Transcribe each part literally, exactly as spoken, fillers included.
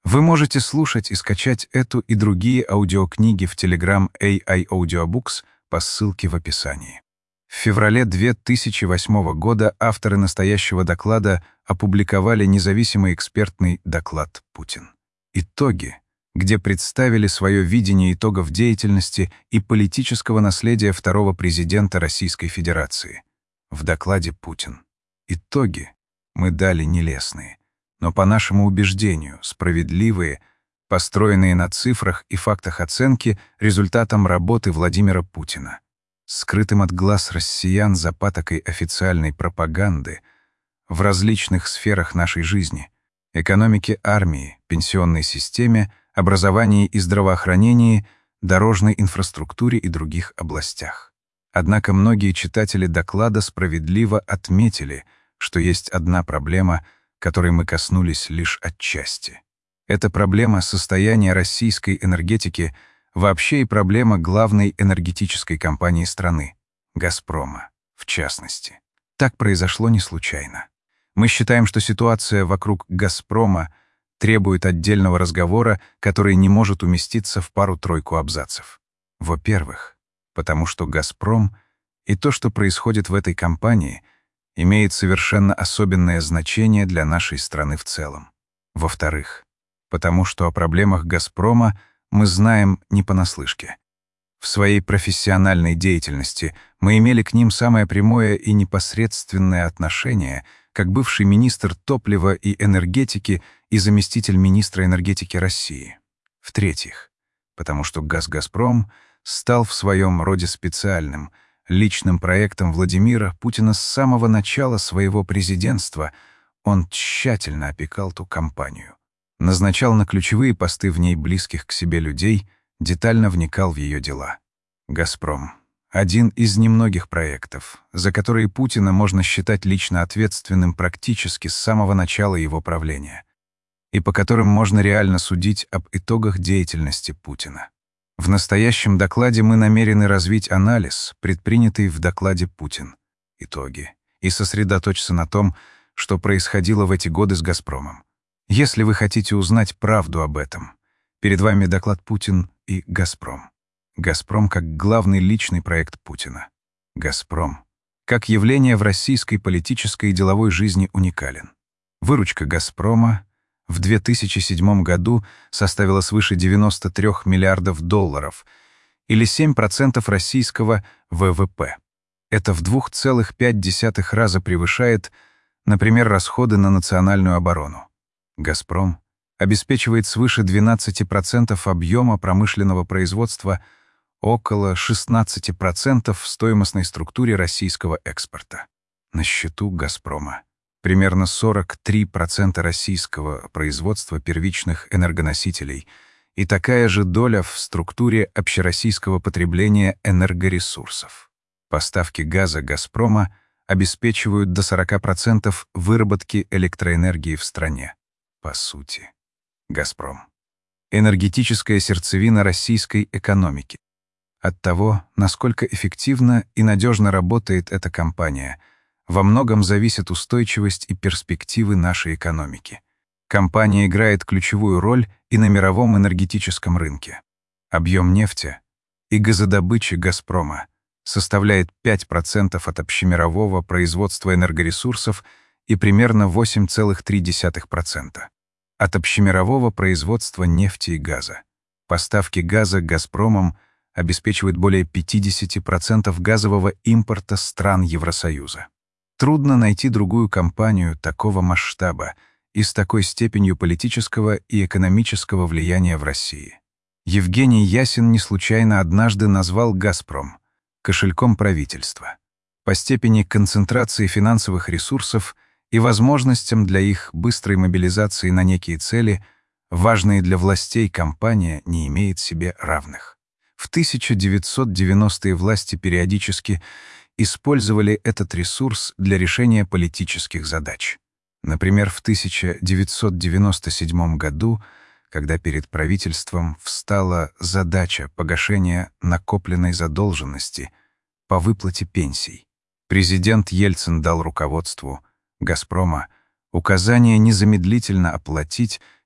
Вы можете слушать и скачать эту и другие аудиокниги в Telegram эй ай Audiobooks по ссылке в описании. В феврале две тысячи восьмого года авторы настоящего доклада опубликовали независимый экспертный доклад «Путин. Итоги», где представили свое видение итогов деятельности и политического наследия второго президента Российской Федерации. В докладе «Путин. Итоги» мы дали нелестные, но по нашему убеждению справедливые, построенные на цифрах и фактах оценки результатам работы Владимира Путина, скрытым от глаз россиян за патокой официальной пропаганды в различных сферах нашей жизни — экономике, армии, пенсионной системе, образовании и здравоохранении, дорожной инфраструктуре и других областях. Однако многие читатели доклада справедливо отметили, что есть одна проблема, которой мы коснулись лишь отчасти. Это проблема состояния российской энергетики, вообще и проблема главной энергетической компании страны — «Газпрома», в частности. Так произошло не случайно. Мы считаем, что ситуация вокруг «Газпрома» требует отдельного разговора, который не может уместиться в пару-тройку абзацев. Во-первых, потому что «Газпром» и то, что происходит в этой компании, имеет совершенно особенное значение для нашей страны в целом. Во-вторых, потому что о проблемах «Газпрома» мы знаем не понаслышке. В своей профессиональной деятельности мы имели к ним самое прямое и непосредственное отношение, как бывший министр топлива и энергетики и заместитель министра энергетики России. В-третьих, потому что «Газгазпром» стал в своем роде специальным, личным проектом Владимира Путина с самого начала своего президентства. Он тщательно опекал ту компанию, назначал на ключевые посты в ней близких к себе людей, детально вникал в ее дела. «Газпром» — один из немногих проектов, за которые Путина можно считать лично ответственным практически с самого начала его правления, и по которым можно реально судить об итогах деятельности Путина. В настоящем докладе мы намерены развить анализ, предпринятый в докладе «Путин. Итоги», и сосредоточиться на том, что происходило в эти годы с «Газпромом». Если вы хотите узнать правду об этом, перед вами доклад «Путин и Газпром». «Газпром» как главный личный проект Путина. «Газпром» как явление в российской политической и деловой жизни уникален. Выручка «Газпрома» в две тысячи седьмом году составила свыше девяноста трёх миллиардов долларов, или семь процентов российского вэ вэ пэ. Это в два целых пять десятых раза превышает, например, расходы на национальную оборону. «Газпром» обеспечивает свыше двенадцати процентов объема промышленного производства, около шестнадцати процентов в стоимостной структуре российского экспорта. На счету «Газпрома» примерно сорок три процента российского производства первичных энергоносителей и такая же доля в структуре общероссийского потребления энергоресурсов. Поставки газа «Газпрома» обеспечивают до сорока процентов выработки электроэнергии в стране. По сути, «Газпром» — энергетическая сердцевина российской экономики. От того, насколько эффективно и надежно работает эта компания, во многом зависит устойчивость и перспективы нашей экономики. Компания играет ключевую роль и на мировом энергетическом рынке. Объем нефти и газодобычи «Газпрома» составляет пять процентов от общемирового производства энергоресурсов и примерно восемь целых три десятых процента от общемирового производства нефти и газа. Поставки газа «Газпромом» обеспечивают более пятидесяти процентов газового импорта стран Евросоюза. Трудно найти другую компанию такого масштаба и с такой степенью политического и экономического влияния в России. Евгений Ясин не случайно однажды назвал «Газпром» кошельком правительства по степени концентрации финансовых ресурсов и возможностям для их быстрой мобилизации на некие цели, важные для властей, компания не имеет себе равных. В тысяча девятьсот девяностые власти периодически использовали этот ресурс для решения политических задач. Например, в тысяча девятьсот девяносто седьмом году, когда перед правительством встала задача погашения накопленной задолженности по выплате пенсий, президент Ельцин дал руководству «Газпрома» указание незамедлительно оплатить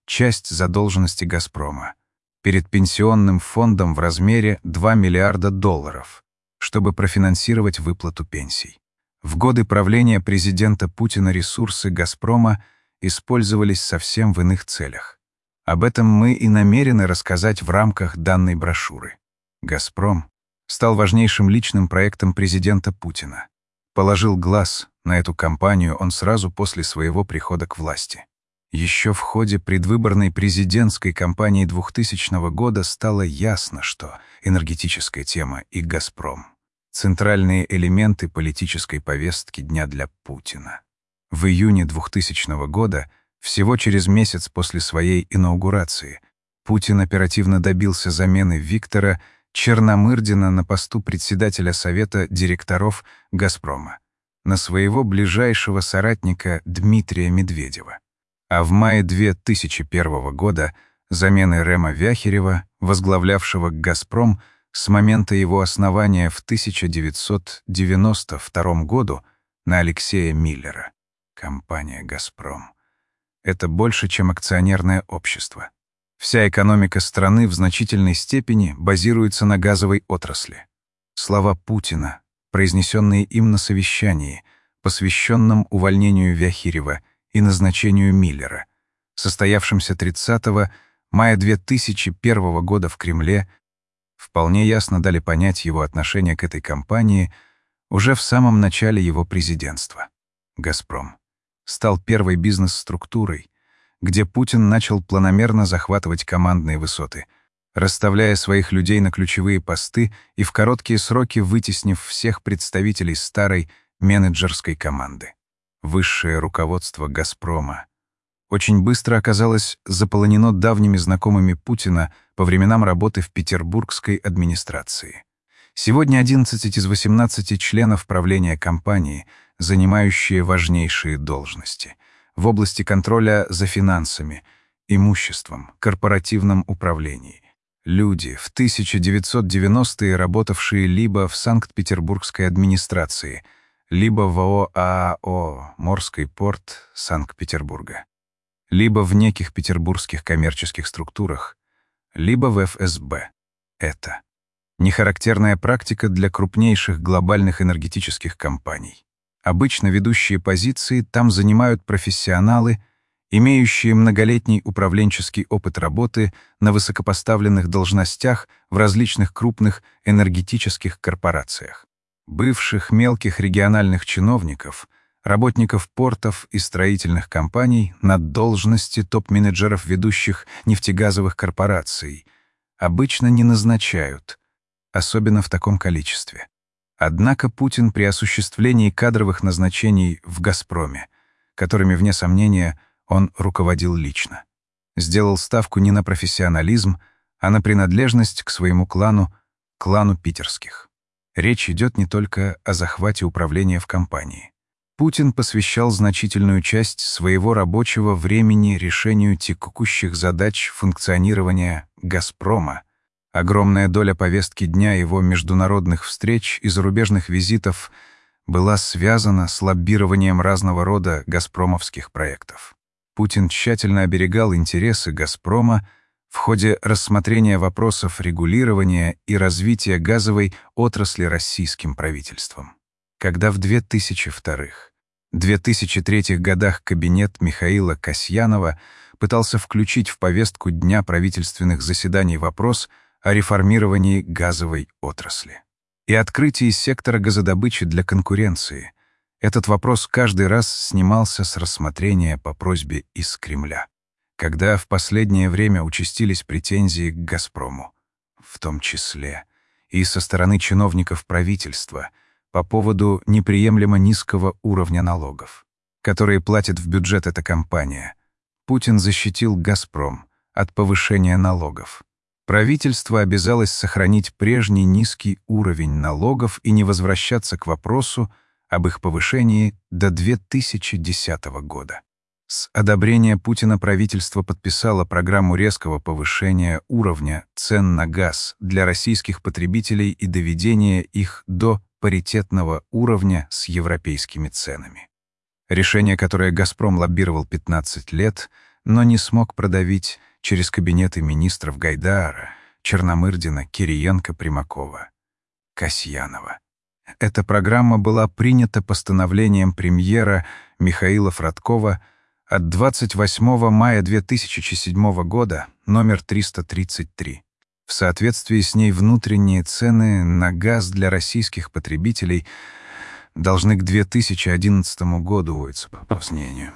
часть задолженности «Газпрома» перед пенсионным фондом в размере два миллиарда долларов, чтобы профинансировать выплату пенсий. В годы правления президента Путина ресурсы «Газпрома» использовались совсем в иных целях. Об этом мы и намерены рассказать в рамках данной брошюры. «Газпром» стал важнейшим личным проектом президента Путина. Положил глаз на эту компанию он сразу после своего прихода к власти. Еще в ходе предвыборной президентской кампании двухтысячного года стало ясно, что энергетическая тема и «Газпром» — центральные элементы политической повестки дня для Путина. В июне двухтысячного года, всего через месяц после своей инаугурации, Путин оперативно добился замены Виктора Черномырдина на посту председателя Совета директоров «Газпрома» на своего ближайшего соратника Дмитрия Медведева. А в мае две тысячи первого года замены Рема Вяхерева, возглавлявшего «Газпром» с момента его основания в тысяча девятьсот девяносто втором году, на Алексея Миллера. Компания «Газпром» — это больше, чем акционерное общество. Вся экономика страны в значительной степени базируется на газовой отрасли. Слова Путина, произнесенные им на совещании, посвященном увольнению Вяхерева и назначению Миллера, состоявшемся тридцатого мая две тысячи первого года в Кремле, вполне ясно дали понять его отношение к этой компании уже в самом начале его президентства. «Газпром» стал первой бизнес-структурой, где Путин начал планомерно захватывать командные высоты, расставляя своих людей на ключевые посты и в короткие сроки вытеснив всех представителей старой менеджерской команды. Высшее руководство «Газпрома» очень быстро оказалось заполонено давними знакомыми Путина по временам работы в петербургской администрации. Сегодня одиннадцать из восемнадцати членов правления компании, занимающие важнейшие должности в области контроля за финансами, имуществом, корпоративном управлении. Люди, в тысяча девятьсот девяностые работавшие либо в Санкт-Петербургской администрации, либо в ООО ААО «Морский порт» Санкт-Петербурга, либо в неких петербургских коммерческих структурах, либо в эф эс бэ. Это нехарактерная практика для крупнейших глобальных энергетических компаний. Обычно ведущие позиции там занимают профессионалы, имеющие многолетний управленческий опыт работы на высокопоставленных должностях в различных крупных энергетических корпорациях. Бывших мелких региональных чиновников, работников портов и строительных компаний на должности топ-менеджеров ведущих нефтегазовых корпораций обычно не назначают, особенно в таком количестве. Однако Путин при осуществлении кадровых назначений в «Газпроме», которыми, вне сомнения, он руководил лично, сделал ставку не на профессионализм, а на принадлежность к своему клану, клану питерских. Речь идет не только о захвате управления в компании. Путин посвящал значительную часть своего рабочего времени решению текущих задач функционирования «Газпрома». Огромная доля повестки дня его международных встреч и зарубежных визитов была связана с лоббированием разного рода газпромовских проектов. Путин тщательно оберегал интересы «Газпрома» в ходе рассмотрения вопросов регулирования и развития газовой отрасли российским правительством. Когда в две тысячи втором — две тысячи третьем годах кабинет Михаила Касьянова пытался включить в повестку дня правительственных заседаний вопрос о реформировании газовой отрасли и открытии сектора газодобычи для конкуренции, этот вопрос каждый раз снимался с рассмотрения по просьбе из Кремля. Когда в последнее время участились претензии к «Газпрому», в том числе и со стороны чиновников правительства, по поводу неприемлемо низкого уровня налогов, которые платит в бюджет эта компания, Путин защитил «Газпром» от повышения налогов. Правительство обязалось сохранить прежний низкий уровень налогов и не возвращаться к вопросу об их повышении до две тысячи десятого года. С одобрения Путина правительство подписало программу резкого повышения уровня цен на газ для российских потребителей и доведения их до паритетного уровня с европейскими ценами. Решение, которое «Газпром» лоббировал пятнадцать лет, но не смог продавить через кабинеты министров Гайдара, Черномырдина, Кириенко, Примакова, Касьянова. Эта программа была принята постановлением премьера Михаила Фродкова от двадцать восьмого мая две тысячи седьмого года, номер триста тридцать три. В соответствии с ней внутренние цены на газ для российских потребителей должны к две тысячи одиннадцатому году увеличиться по сравнению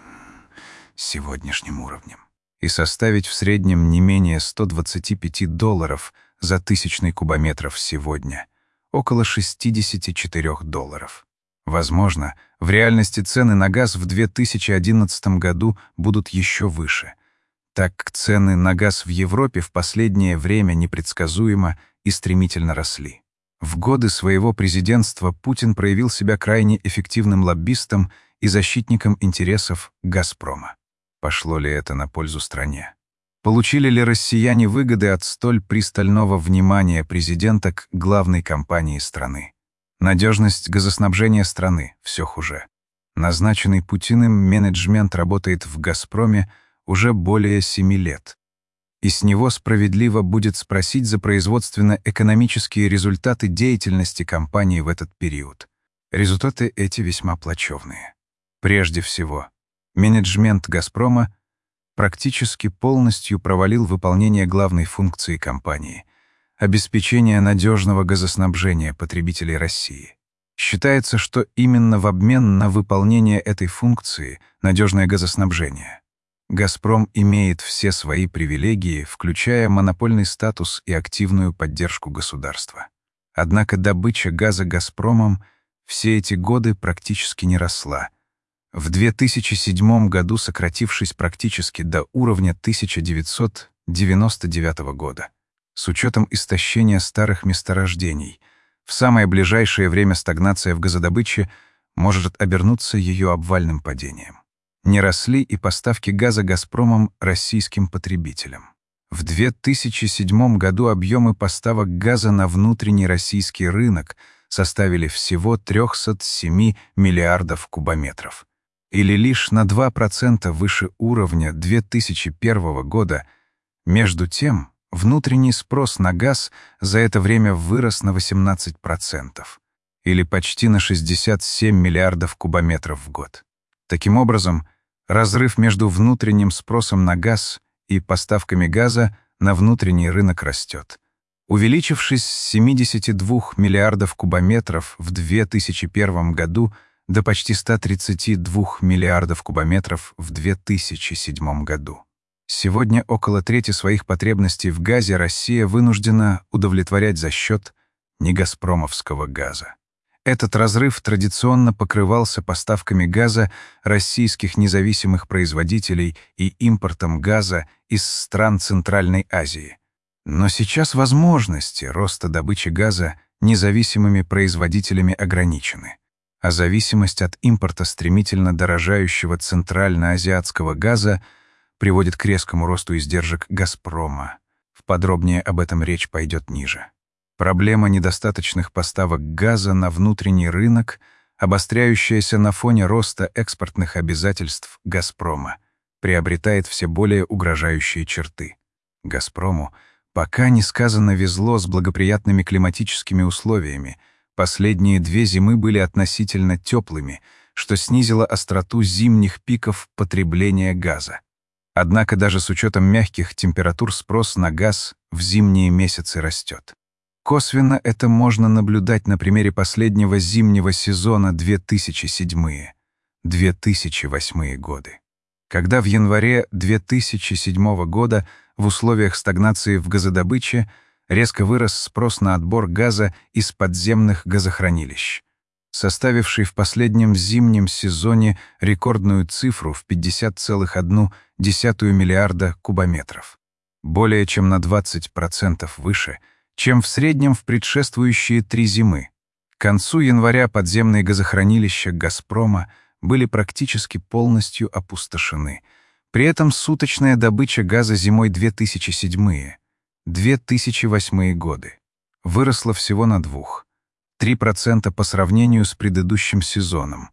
с сегодняшним уровнем и составить в среднем не менее ста двадцати пяти долларов за тысячный кубометров сегодня, около шестидесяти четырёх долларов. Возможно, в реальности цены на газ в две тысячи одиннадцатом году будут еще выше, так как цены на газ в Европе в последнее время непредсказуемо и стремительно росли. В годы своего президентства Путин проявил себя крайне эффективным лоббистом и защитником интересов «Газпрома». Пошло ли это на пользу стране? Получили ли россияне выгоды от столь пристального внимания президента к главной компании страны? Надежность газоснабжения страны все хуже. Назначенный Путиным менеджмент работает в «Газпроме» уже более семи лет. И с него справедливо будет спросить за производственно-экономические результаты деятельности компании в этот период. Результаты эти весьма плачевные. Прежде всего, менеджмент «Газпрома» практически полностью провалил выполнение главной функции компании — обеспечение надежного газоснабжения потребителей России. Считается, что именно в обмен на выполнение этой функции — надежное газоснабжение — «Газпром» имеет все свои привилегии, включая монопольный статус и активную поддержку государства. Однако добыча газа «Газпромом» все эти годы практически не росла, в две тысячи седьмом году сократившись практически до уровня тысяча девятьсот девяносто девятого года. С учетом истощения старых месторождений, в самое ближайшее время стагнация в газодобыче может обернуться ее обвальным падением. Не росли и поставки газа «Газпромом» российским потребителям. В две тысячи седьмом году объемы поставок газа на внутренний российский рынок составили всего триста семь миллиардов кубометров, или лишь на два процента выше уровня две тысячи первого года. Между тем, внутренний спрос на газ за это время вырос на восемнадцать процентов, или почти на шестьдесят семь миллиардов кубометров в год. Таким образом, разрыв между внутренним спросом на газ и поставками газа на внутренний рынок растет, увеличившись с семидесяти двух миллиардов кубометров в две тысячи первом году до почти ста тридцати двух миллиардов кубометров в две тысячи седьмом году. Сегодня около трети своих потребностей в газе Россия вынуждена удовлетворять за счет негазпромовского газа. Этот разрыв традиционно покрывался поставками газа российских независимых производителей и импортом газа из стран Центральной Азии. Но сейчас возможности роста добычи газа независимыми производителями ограничены, а зависимость от импорта стремительно дорожающего центральноазиатского газа приводит к резкому росту издержек «Газпрома». Подробнее об этом речь пойдет ниже. Проблема недостаточных поставок газа на внутренний рынок, обостряющаяся на фоне роста экспортных обязательств «Газпрома», приобретает все более угрожающие черты. «Газпрому» пока несказанно везло с благоприятными климатическими условиями. Последние две зимы были относительно теплыми, что снизило остроту зимних пиков потребления газа. Однако даже с учетом мягких температур спрос на газ в зимние месяцы растет. Косвенно это можно наблюдать на примере последнего зимнего сезона две тысячи седьмого — две тысячи восьмого годы, когда в январе две тысячи седьмого года в условиях стагнации в газодобыче резко вырос спрос на отбор газа из подземных газохранилищ, составивший в последнем зимнем сезоне рекордную цифру в пятьдесят целых одну десятую миллиарда кубометров, более чем на двадцать процентов выше, чем в среднем в предшествующие три зимы. К концу января подземные газохранилища «Газпрома» были практически полностью опустошены. При этом суточная добыча газа зимой две тысячи седьмого — две тысячи восьмого годы выросла всего на двух — три процента по сравнению с предыдущим сезоном.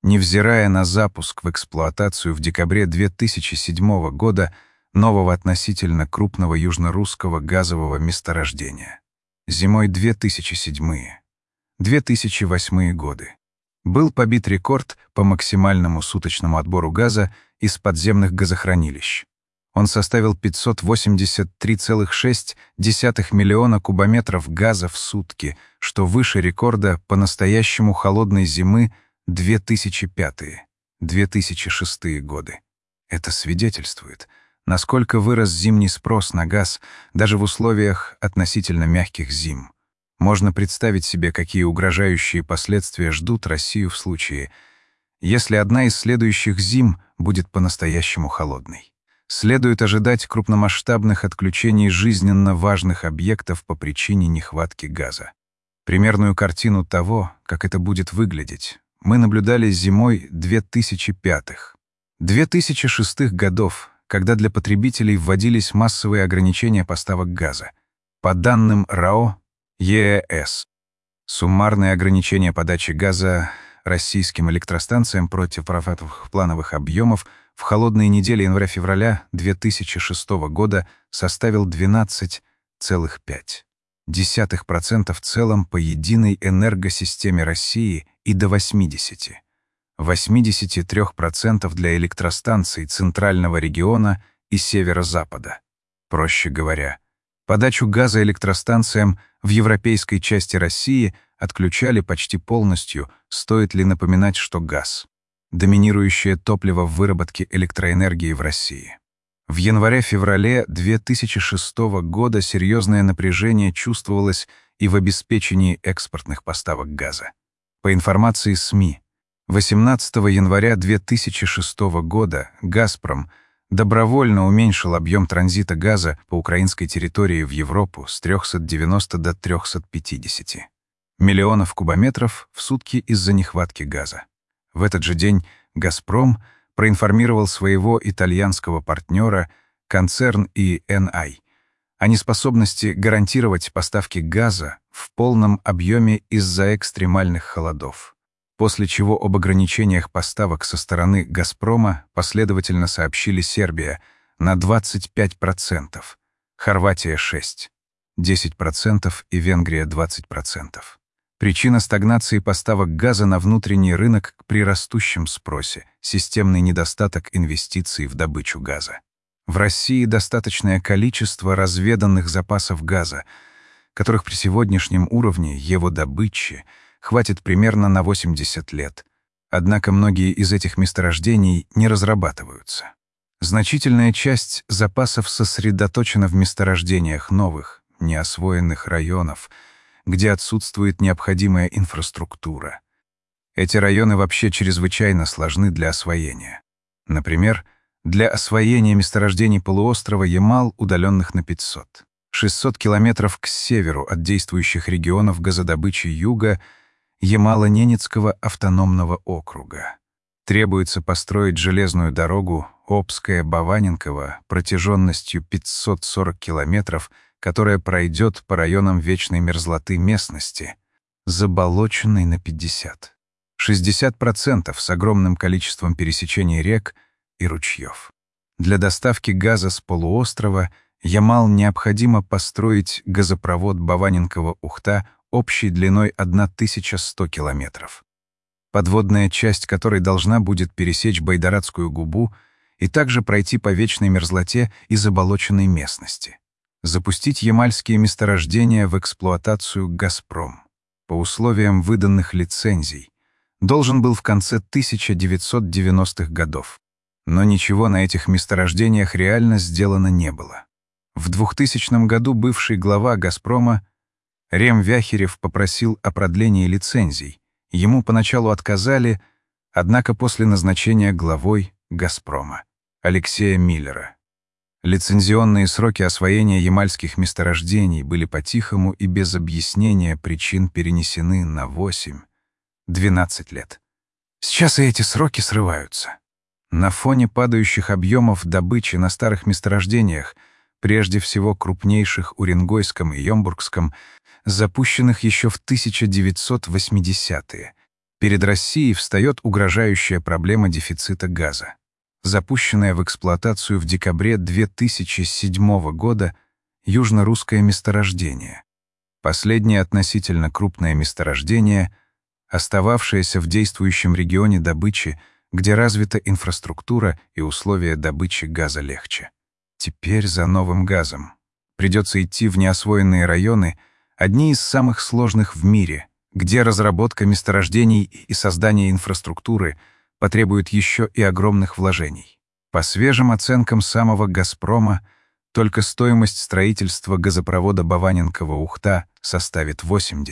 невзирая на запуск в эксплуатацию в декабре две тысячи седьмого года нового относительно крупного южно-русского газового месторождения. Зимой две тысячи седьмого — две тысячи восьмого годы был побит рекорд по максимальному суточному отбору газа из подземных газохранилищ. Он составил пятьсот восемьдесят три целых шесть десятых миллиона кубометров газа в сутки, что выше рекорда по-настоящему холодной зимы две тысячи пятого — две тысячи шестого годы. Это свидетельствует, насколько вырос зимний спрос на газ даже в условиях относительно мягких зим. Можно представить себе, какие угрожающие последствия ждут Россию в случае, если одна из следующих зим будет по-настоящему холодной. Следует ожидать крупномасштабных отключений жизненно важных объектов по причине нехватки газа. Примерную картину того, как это будет выглядеть, мы наблюдали зимой две тысячи пятого — две тысячи шестого годов, когда для потребителей вводились массовые ограничения поставок газа. По данным РАО ЕЭС, суммарные ограничения подачи газа российским электростанциям против плановых объемов в холодные недели января-февраля две тысячи шестого года составил двенадцать целых пять десятых процента в целом по единой энергосистеме России и до восьмидесяти — восьмидесяти трёх процентов для электростанций Центрального региона и Северо-Запада. Проще говоря, подачу газа электростанциям в европейской части России отключали почти полностью, стоит ли напоминать, что газ — доминирующее топливо в выработке электроэнергии в России. В январе-феврале две тысячи шестого года серьезное напряжение чувствовалось и в обеспечении экспортных поставок газа. По информации СМИ, восемнадцатого января две тысячи шестого года «Газпром» добровольно уменьшил объем транзита газа по украинской территории в Европу с трёхсот девяноста до трёхсот пятидесяти миллионов кубометров в сутки из-за нехватки газа. В этот же день «Газпром» проинформировал своего итальянского партнера, концерн и эн ай, о неспособности гарантировать поставки газа в полном объеме из-за экстремальных холодов, после чего об ограничениях поставок со стороны «Газпрома» последовательно сообщили Сербия на двадцать пять процентов, Хорватия — шесть — десять процентов и Венгрия — двадцать процентов. Причина стагнации поставок газа на внутренний рынок при растущем спросе — системный недостаток инвестиций в добычу газа. В России достаточное количество разведанных запасов газа, которых при сегодняшнем уровне его добычи хватит примерно на восемьдесят лет. Однако многие из этих месторождений не разрабатываются. Значительная часть запасов сосредоточена в месторождениях новых, неосвоенных районов, где отсутствует необходимая инфраструктура. Эти районы вообще чрезвычайно сложны для освоения. Например, для освоения месторождений полуострова Ямал, удаленных на пятьсот — шестьсот километров к северу от действующих регионов газодобычи юга Ямало-Ненецкого автономного округа, требуется построить железную дорогу Обская-Баваненково протяженностью пятьсот сорок километров, которая пройдет по районам вечной мерзлоты местности, заболоченной на пятьдесят — шестьдесят процентов с огромным количеством пересечений рек и ручьев. Для доставки газа с полуострова Ямал необходимо построить газопровод Баваненково-Ухта общей длиной тысяча сто километров, подводная часть которой должна будет пересечь Байдарадскую губу и также пройти по вечной мерзлоте и заболоченной местности. Запустить ямальские месторождения в эксплуатацию «Газпром» по условиям выданных лицензий должен был в конце тысяча девятьсот девяностых годов. Но ничего на этих месторождениях реально сделано не было. В двухтысячном году бывший глава «Газпрома» Рем Вяхерев попросил о продлении лицензий. Ему поначалу отказали, однако после назначения главой «Газпрома» Алексея Миллера лицензионные сроки освоения ямальских месторождений были по-тихому и без объяснения причин перенесены на восемь-двенадцать лет. Сейчас и эти сроки срываются. На фоне падающих объемов добычи на старых месторождениях, прежде всего крупнейших Уренгойском и Йомбургском, запущенных еще в тысяча девятьсот восьмидесятые, перед Россией встает угрожающая проблема дефицита газа. Запущенное в эксплуатацию в декабре две тысячи седьмого года южно-русское месторождение. Последнее относительно крупное месторождение, остававшееся в действующем регионе добычи, где развита инфраструктура и условия добычи газа легче. Теперь за новым газом. Придется идти в неосвоенные районы, одни из самых сложных в мире, где разработка месторождений и создание инфраструктуры потребует еще и огромных вложений. По свежим оценкам самого «Газпрома», только стоимость строительства газопровода Баваненково-Ухта составит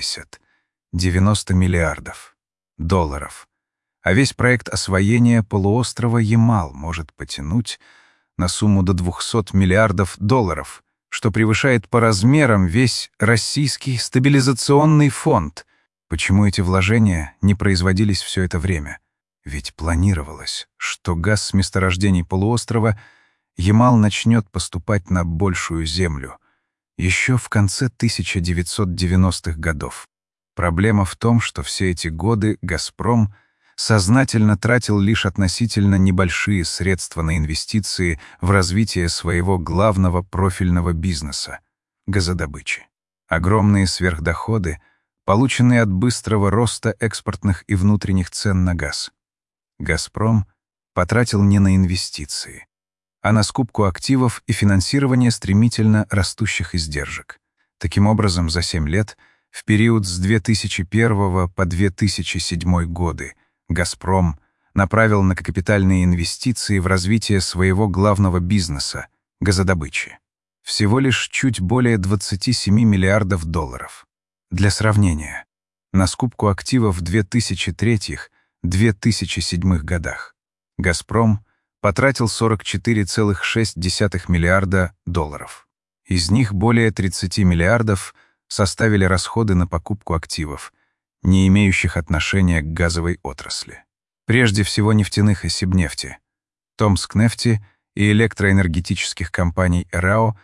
восемьдесят-девяносто миллиардов долларов, а весь проект освоения полуострова Ямал может потянуть на сумму до двухсот миллиардов долларов, что превышает по размерам весь российский стабилизационный фонд. Почему эти вложения не производились все это время? Ведь планировалось, что газ с месторождений полуострова Ямал начнет поступать на большую землю еще в конце тысяча девятьсот девяностых годов. Проблема в том, что все эти годы «Газпром» сознательно тратил лишь относительно небольшие средства на инвестиции в развитие своего главного профильного бизнеса — газодобычи. Огромные сверхдоходы, полученные от быстрого роста экспортных и внутренних цен на газ. «Газпром» потратил не на инвестиции, а на скупку активов и финансирование стремительно растущих издержек. Таким образом, за семь лет, в период с две тысячи первого по две тысячи седьмой годы, «Газпром» направил на капитальные инвестиции в развитие своего главного бизнеса — газодобычи. Всего лишь чуть более двадцати семи миллиардов долларов. Для сравнения, на скупку активов в две тысячи третьем — две тысячи седьмом годах «Газпром» потратил сорок четыре целых шесть десятых миллиарда долларов. Из них более тридцати миллиардов составили расходы на покупку активов, не имеющих отношения к газовой отрасли. Прежде всего нефтяных и Сибнефти, Томскнефти и электроэнергетических компаний РАО,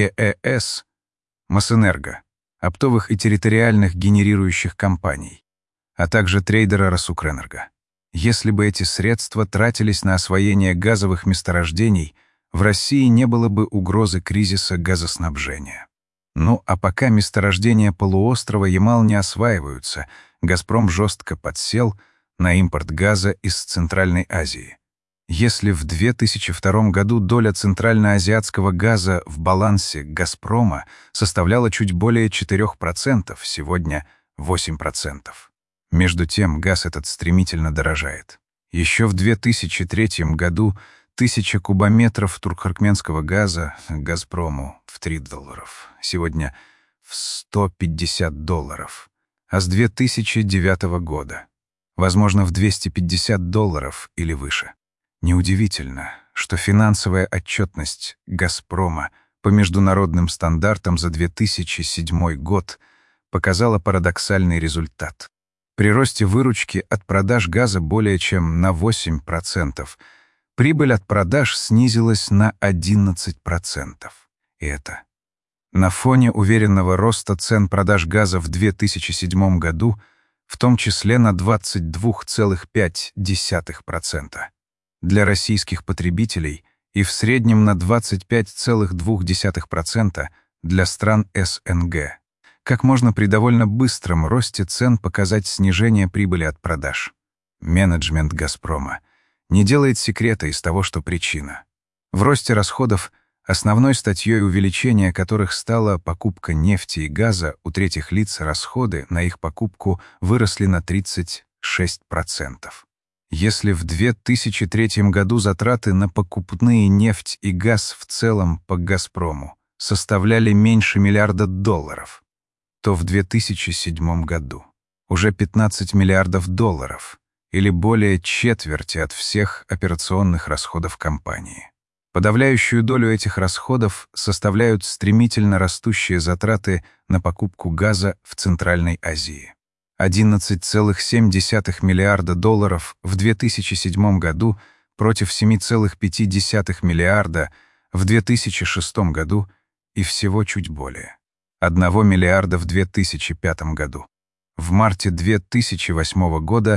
ЕЭС, Мосэнерго, оптовых и территориальных генерирующих компаний, а также трейдера Росукрэнерго. Если бы эти средства тратились на освоение газовых месторождений, в России не было бы угрозы кризиса газоснабжения. Ну а пока месторождения полуострова Ямал не осваиваются, «Газпром» жестко подсел на импорт газа из Центральной Азии. Если в две тысячи втором году доля центральноазиатского газа в балансе «Газпрома» составляла чуть более четырёх процентов, сегодня восемь процентов. Между тем газ этот стремительно дорожает. Еще в две тысячи третьем году тысяча кубометров туркменского газа «Газпрому» в три долларов, сегодня в сто пятьдесят долларов, а с две тысячи девятого года, возможно, в двести пятьдесят долларов или выше. Неудивительно, что финансовая отчетность «Газпрома» по международным стандартам за две тысячи седьмой год показала парадоксальный результат. При росте выручки от продаж газа более чем на восемь процентов прибыль от продаж снизилась на одиннадцать процентов. И это на фоне уверенного роста цен продаж газа в две тысячи седьмом году, в том числе на двадцать два целых пять десятых процента. Для российских потребителей и в среднем на двадцать пять целых две десятых процента для стран СНГ. Как можно при довольно быстром росте цен показать снижение прибыли от продаж? Менеджмент «Газпрома» не делает секрета из того, что причина. В росте расходов, основной статьей увеличения которых стала покупка нефти и газа, у третьих лиц расходы на их покупку выросли на тридцать шесть процентов. Если в две тысячи третьем году затраты на покупные нефть и газ в целом по «Газпрому» составляли меньше миллиарда долларов, то в две тысячи седьмом году уже пятнадцать миллиардов долларов, или более четверти от всех операционных расходов компании. Подавляющую долю этих расходов составляют стремительно растущие затраты на покупку газа в Центральной Азии. одиннадцать целых семь десятых миллиарда долларов в две тысячи седьмом году против семи целых пяти десятых миллиарда в две тысячи шестом году и всего чуть более одного миллиарда в две тысячи пятом году. В марте две тысячи восьмого года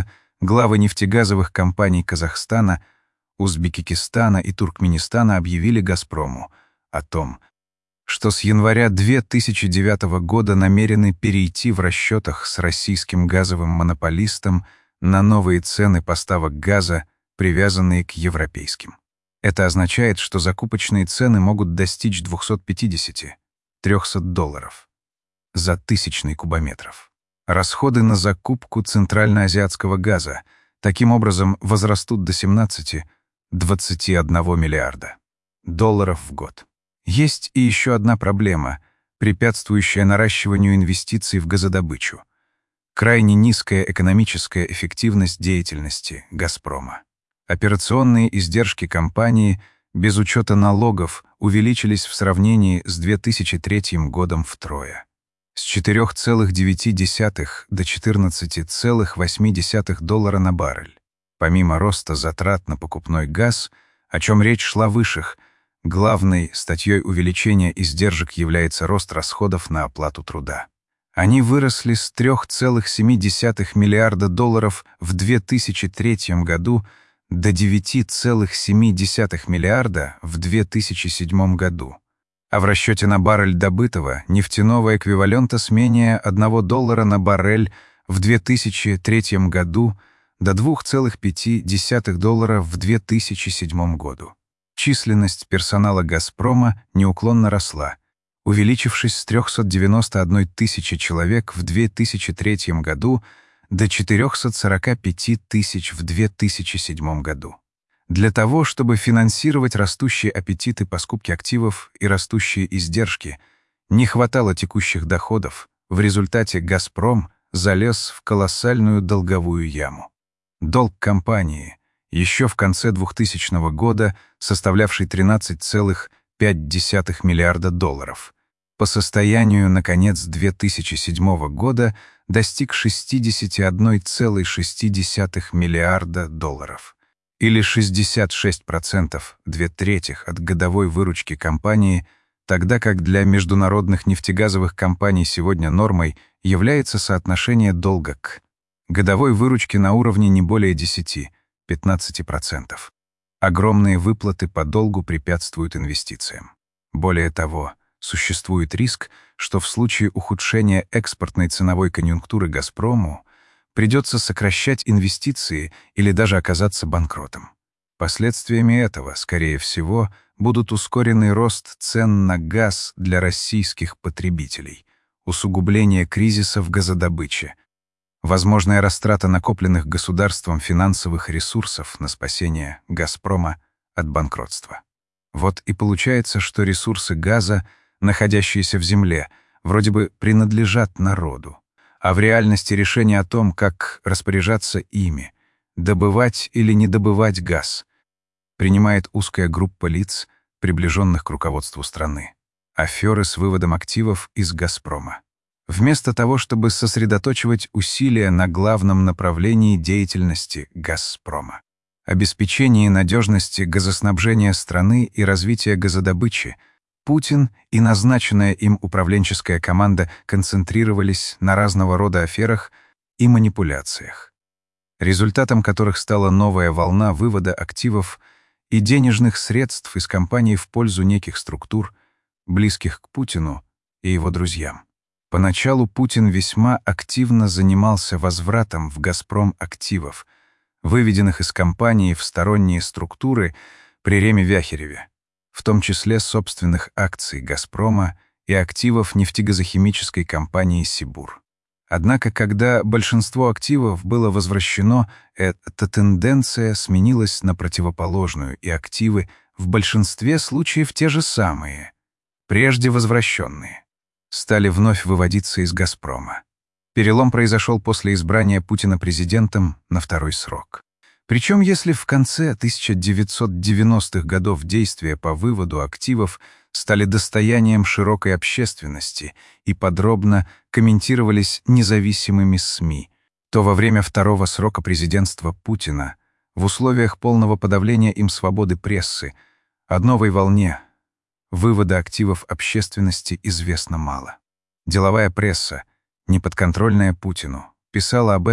главы нефтегазовых компаний Казахстана, Узбекистана и Туркменистана объявили «Газпрому» о том, что с января две тысячи девятого года намерены перейти в расчетах с российским газовым монополистом на новые цены поставок газа, привязанные к европейским. Это означает, что закупочные цены могут достичь двухсот пятидесяти — трёхсот долларов за тысячный кубометров. Расходы на закупку центральноазиатского газа таким образом возрастут до семнадцати — двадцати одного миллиарда долларов в год. Есть и еще одна проблема, препятствующая наращиванию инвестиций в газодобычу. Крайне низкая экономическая эффективность деятельности «Газпрома». Операционные издержки компании без учета налогов увеличились в сравнении с две тысячи третьим годом втрое. С четырёх целых девяти десятых до четырнадцати целых восьми десятых доллара на баррель. Помимо роста затрат на покупной газ, о чем речь шла выше, главной статьей увеличения издержек является рост расходов на оплату труда. Они выросли с трёх целых семи десятых миллиарда долларов в две тысячи третьем году до девяти целых семи десятых миллиарда в две тысячи седьмом году. А в расчете на баррель добытого нефтяного эквивалента с менее одного доллара на баррель в две тысячи третьем году до двух целых пяти десятых доллара в две тысячи седьмом году. Численность персонала «Газпрома» неуклонно росла, увеличившись с трёхсот девяноста одной тысячи человек в две тысячи третьем году до четырёхсот сорока пяти тысяч в две тысячи седьмом году. Для того, чтобы финансировать растущие аппетиты по скупке активов и растущие издержки, не хватало текущих доходов, в результате «Газпром» залез в колоссальную долговую яму. Долг компании, еще в конце двухтысячного года составлявший тринадцать целых пять десятых миллиарда долларов, по состоянию на конец две тысячи седьмого года достиг шестидесяти одной целой шести десятых миллиарда долларов, или шестьдесят шесть процентов, две трети от годовой выручки компании, тогда как для международных нефтегазовых компаний сегодня нормой является соотношение долга к годовой выручке на уровне не более десяти — пятнадцати процентов. Огромные выплаты по долгу препятствуют инвестициям. Более того, существует риск, что в случае ухудшения экспортной ценовой конъюнктуры «Газпрому» придется сокращать инвестиции или даже оказаться банкротом. Последствиями этого, скорее всего, будут ускоренный рост цен на газ для российских потребителей, усугубление кризиса в газодобыче, возможная растрата накопленных государством финансовых ресурсов на спасение «Газпрома» от банкротства. Вот и получается, что ресурсы газа, находящиеся в земле, вроде бы принадлежат народу, а в реальности решение о том, как распоряжаться ими, добывать или не добывать газ, принимает узкая группа лиц, приближенных к руководству страны. Аферы с выводом активов из «Газпрома». Вместо того, чтобы сосредоточивать усилия на главном направлении деятельности «Газпрома» — обеспечении надежности газоснабжения страны и развития газодобычи, Путин и назначенная им управленческая команда концентрировались на разного рода аферах и манипуляциях, результатом которых стала новая волна вывода активов и денежных средств из компаний в пользу неких структур, близких к Путину и его друзьям. Поначалу Путин весьма активно занимался возвратом в «Газпром» активов, выведенных из компании в сторонние структуры при Реме-Вяхереве, в том числе собственных акций «Газпрома» и активов нефтегазохимической компании «Сибур». Однако, когда большинство активов было возвращено, эта тенденция сменилась на противоположную, и активы в большинстве случаев те же самые, прежде возвращенные, стали вновь выводиться из «Газпрома». Перелом произошел после избрания Путина президентом на второй срок. Причем, если в конце тысяча девятьсот девяностых годов действия по выводу активов стали достоянием широкой общественности и подробно комментировались независимыми СМИ, то во время второго срока президентства Путина, в условиях полного подавления им свободы прессы, о новой волне вывода активов общественности известно мало. Деловая пресса, неподконтрольная Путину, писала об этом,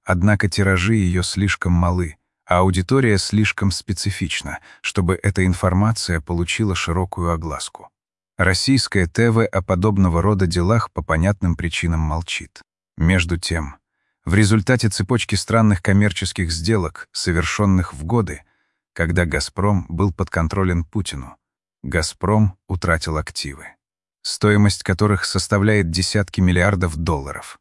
однако тиражи ее слишком малы, а аудитория слишком специфична, чтобы эта информация получила широкую огласку. Российское ТВ о подобного рода делах по понятным причинам молчит. Между тем, в результате цепочки странных коммерческих сделок, совершенных в годы, когда «Газпром» был подконтролен Путину, «Газпром» утратил активы, стоимость которых составляет десятки миллиардов долларов.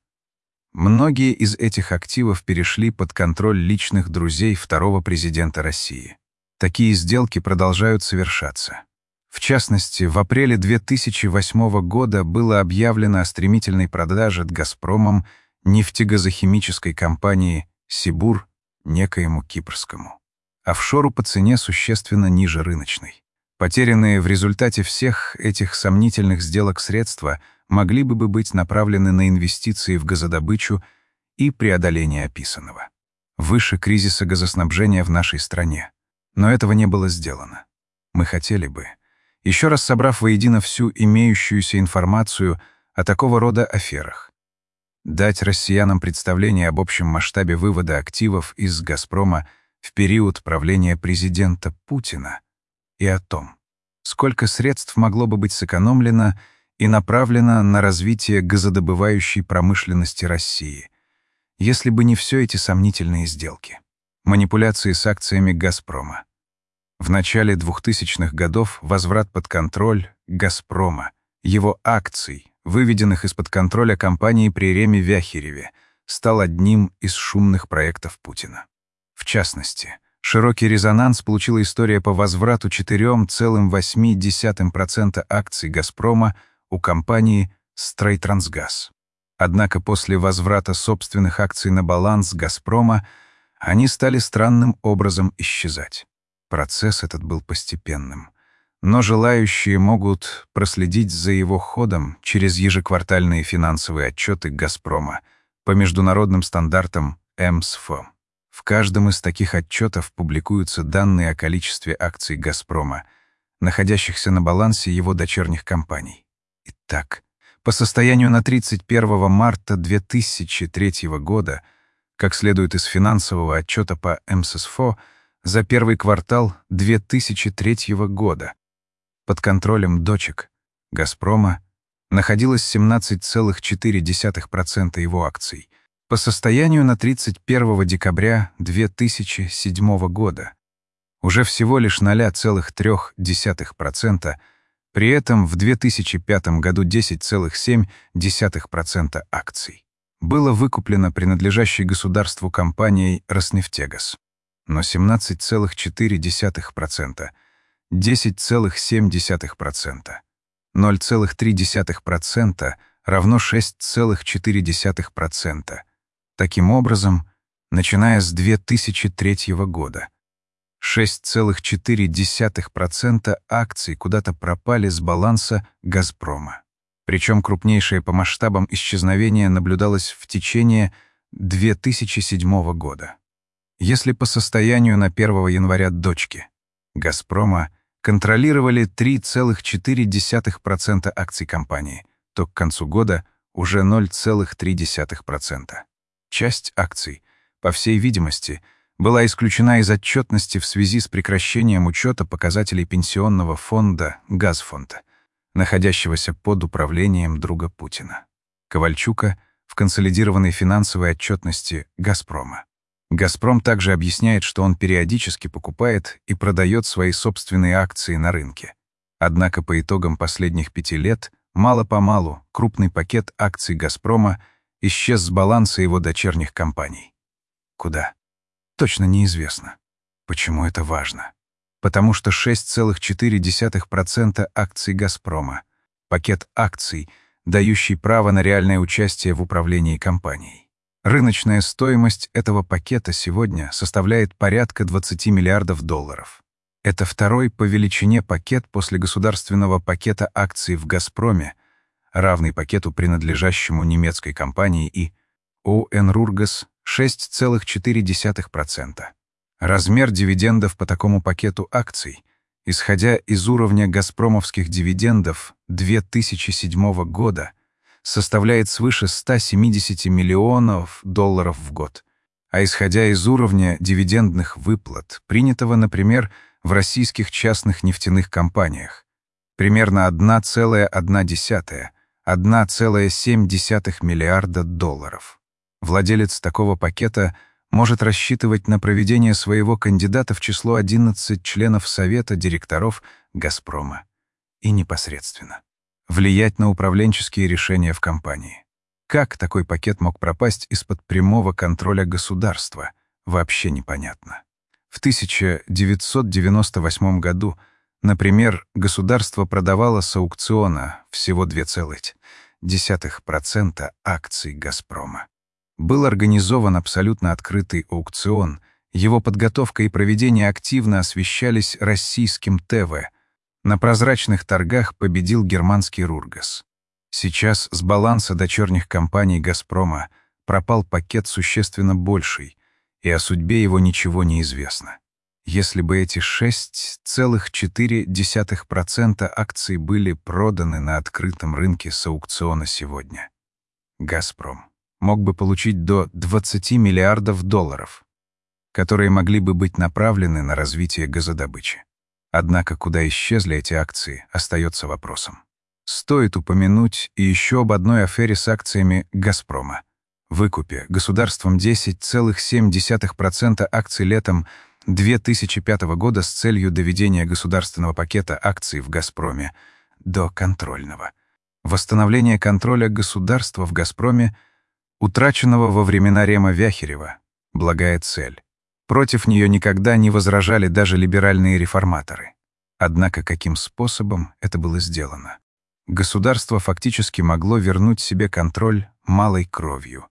Многие из этих активов перешли под контроль личных друзей второго президента России. Такие сделки продолжают совершаться. В частности, в апреле две тысячи восьмого года было объявлено о стремительной продаже «Газпромом» нефтегазохимической компании «Сибур» некоему кипрскому. Офшору по цене существенно ниже рыночной. Потерянные в результате всех этих сомнительных сделок средства могли бы быть направлены на инвестиции в газодобычу и преодоление описанного выше кризиса газоснабжения в нашей стране. Но этого не было сделано. Мы хотели бы, еще раз собрав воедино всю имеющуюся информацию о такого рода аферах, дать россиянам представление об общем масштабе вывода активов из «Газпрома» в период правления президента Путина и о том, сколько средств могло бы быть сэкономлено и направлено на развитие газодобывающей промышленности России, если бы не все эти сомнительные сделки. Манипуляции с акциями «Газпрома». В начале двухтысячных годов возврат под контроль «Газпрома», его акций, выведенных из-под контроля компании при Реме Вяхереве, стал одним из шумных проектов Путина. В частности, широкий резонанс получила история по возврату четыре целых восемь десятых процента акций «Газпрома» у компании «Стройтрансгаз». Однако после возврата собственных акций на баланс «Газпрома» они стали странным образом исчезать. Процесс этот был постепенным, но желающие могут проследить за его ходом через ежеквартальные финансовые отчеты «Газпрома» по международным стандартам эм эс эф о. В каждом из таких отчетов публикуются данные о количестве акций «Газпрома», находящихся на балансе его дочерних компаний. Итак, по состоянию на тридцать первого марта две тысячи третьего года, как следует из финансового отчета по эм эс эф о, за первый квартал две тысячи третьего года под контролем дочек «Газпрома» находилось семнадцать целых четыре десятых процента его акций. По состоянию на тридцать первого декабря две тысячи седьмого года уже всего лишь ноль целых три десятых процента, при этом в две тысячи пятом году десять целых семь десятых процента акций было выкуплено принадлежащей государству компанией «Роснефтегаз». Но семнадцать целых четыре десятых процента, десять целых семь десятых процента, ноль целых три десятых процента равно шесть целых четыре десятых процента. Таким образом, начиная с две тысячи третьего года, шесть целых четыре десятых процента акций куда-то пропали с баланса «Газпрома». Причем крупнейшее по масштабам исчезновение наблюдалось в течение две тысячи седьмого года. Если по состоянию на первого января дочки «Газпрома» контролировали три целых четыре десятых процента акций компании, то к концу года уже ноль целых три десятых процента. Часть акций, по всей видимости, была исключена из отчетности в связи с прекращением учета показателей пенсионного фонда «Газфонд», находящегося под управлением друга Путина, Ковальчука, в консолидированной финансовой отчетности «Газпрома». «Газпром» также объясняет, что он периодически покупает и продает свои собственные акции на рынке. Однако по итогам последних пяти лет мало-помалу крупный пакет акций «Газпрома» исчез с баланса его дочерних компаний. Куда? Точно неизвестно. Почему это важно? Потому что шесть целых четыре десятых процента акций «Газпрома» — пакет акций, дающий право на реальное участие в управлении компанией. Рыночная стоимость этого пакета сегодня составляет порядка двадцати миллиардов долларов. Это второй по величине пакет после государственного пакета акций в «Газпроме», равный пакету, принадлежащему немецкой компании, и о эн Рургас шесть целых четыре десятых процента. Размер дивидендов по такому пакету акций, исходя из уровня газпромовских дивидендов две тысячи седьмого года, составляет свыше ста семидесяти миллионов долларов в год. А исходя из уровня дивидендных выплат, принятого, например, в российских частных нефтяных компаниях, примерно одна целая одна десятая — одна целая семь десятых миллиарда долларов. Владелец такого пакета может рассчитывать на проведение своего кандидата в число одиннадцати членов Совета директоров «Газпрома» и непосредственно влиять на управленческие решения в компании. Как такой пакет мог пропасть из-под прямого контроля государства, вообще непонятно. В тысяча девятьсот девяносто восьмом году, например, государство продавало с аукциона всего два целых десятых процента акций «Газпрома». Был организован абсолютно открытый аукцион, его подготовка и проведение активно освещались российским ТВ. На прозрачных торгах победил германский «Рургас». Сейчас с баланса дочерних компаний «Газпрома» пропал пакет существенно больший, и о судьбе его ничего не известно. Если бы эти шесть целых четыре десятых процента акций были проданы на открытом рынке с аукциона сегодня, «Газпром» мог бы получить до двадцати миллиардов долларов, которые могли бы быть направлены на развитие газодобычи. Однако куда исчезли эти акции, остается вопросом. Стоит упомянуть и еще об одной афере с акциями «Газпрома». Выкупе государством десять целых семь десятых процента акций летом две тысячи пятого года с целью доведения государственного пакета акций в «Газпроме» до контрольного. Восстановление контроля государства в «Газпроме», утраченного во времена Рема Вяхерева, благая цель. Против нее никогда не возражали даже либеральные реформаторы. Однако каким способом это было сделано? Государство фактически могло вернуть себе контроль малой кровью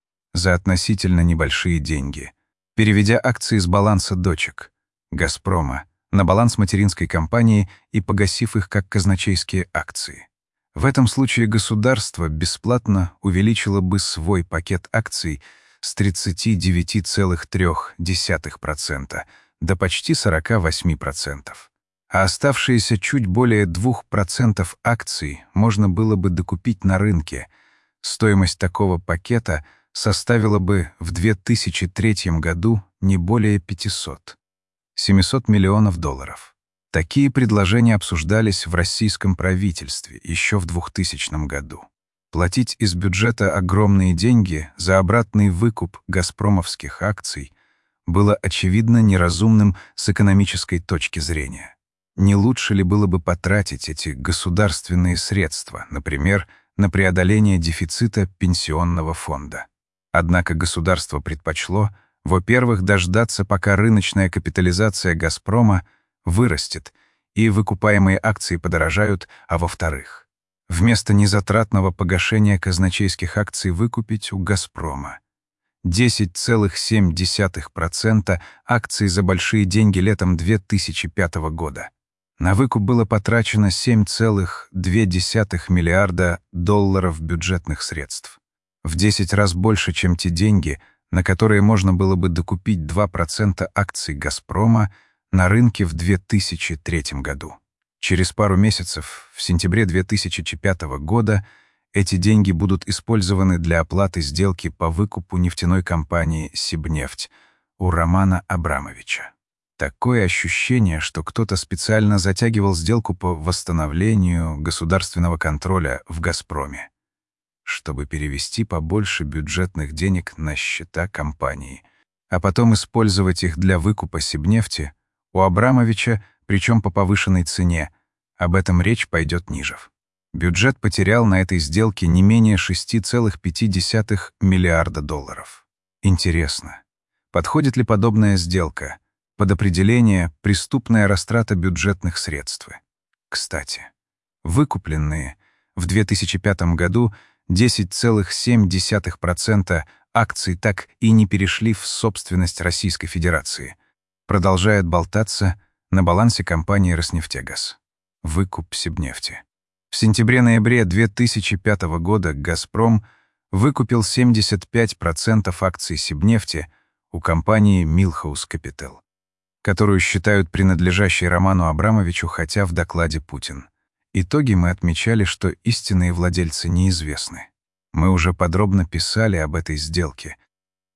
за относительно небольшие деньги, переведя акции с баланса дочек «Газпрома» на баланс материнской компании и погасив их как казначейские акции. В этом случае государство бесплатно увеличило бы свой пакет акций с тридцати девяти целых трёх десятых процента до почти сорока восьми процентов. А оставшиеся чуть более двух процентов акций можно было бы докупить на рынке. Стоимость такого пакета составила бы в две тысячи третьем году не более пятисот — семисот миллионов долларов. Такие предложения обсуждались в российском правительстве еще в двухтысячном году. Платить из бюджета огромные деньги за обратный выкуп газпромовских акций было очевидно неразумным с экономической точки зрения. Не лучше ли было бы потратить эти государственные средства, например, на преодоление дефицита пенсионного фонда? Однако государство предпочло, во-первых, дождаться, пока рыночная капитализация «Газпрома» вырастет и выкупаемые акции подорожают, а во-вторых, вместо незатратного погашения казначейских акций выкупить у «Газпрома» десять целых семь десятых процента акций за большие деньги летом две тысячи пятого года. На выкуп было потрачено семь целых две десятых миллиарда долларов бюджетных средств. В десять раз больше, чем те деньги, на которые можно было бы докупить два процента акций «Газпрома» на рынке в две тысячи третьем году. Через пару месяцев, в сентябре две тысячи пятого года, эти деньги будут использованы для оплаты сделки по выкупу нефтяной компании «Сибнефть» у Романа Абрамовича. Такое ощущение, что кто-то специально затягивал сделку по восстановлению государственного контроля в «Газпроме», чтобы перевести побольше бюджетных денег на счета компании, а потом использовать их для выкупа «Сибнефти» у Абрамовича, причем по повышенной цене. Об этом речь пойдет ниже. Бюджет потерял на этой сделке не менее шести целых пяти десятых миллиарда долларов. Интересно, подходит ли подобная сделка под определение «преступная растрата бюджетных средств»? Кстати, выкупленные в две тысячи пятом году десять целых семь десятых процента акций так и не перешли в собственность Российской Федерации, продолжает болтаться на балансе компании «Роснефтегаз». Выкуп Сибнефти. В сентябре-ноябре две тысячи пятого года «Газпром» выкупил семьдесят пять процентов акций Сибнефти у компании «Милхаус Капитал», которую считают принадлежащей Роману Абрамовичу, хотя в докладе Путин. Итоги мы отмечали, что истинные владельцы неизвестны. Мы уже подробно писали об этой сделке.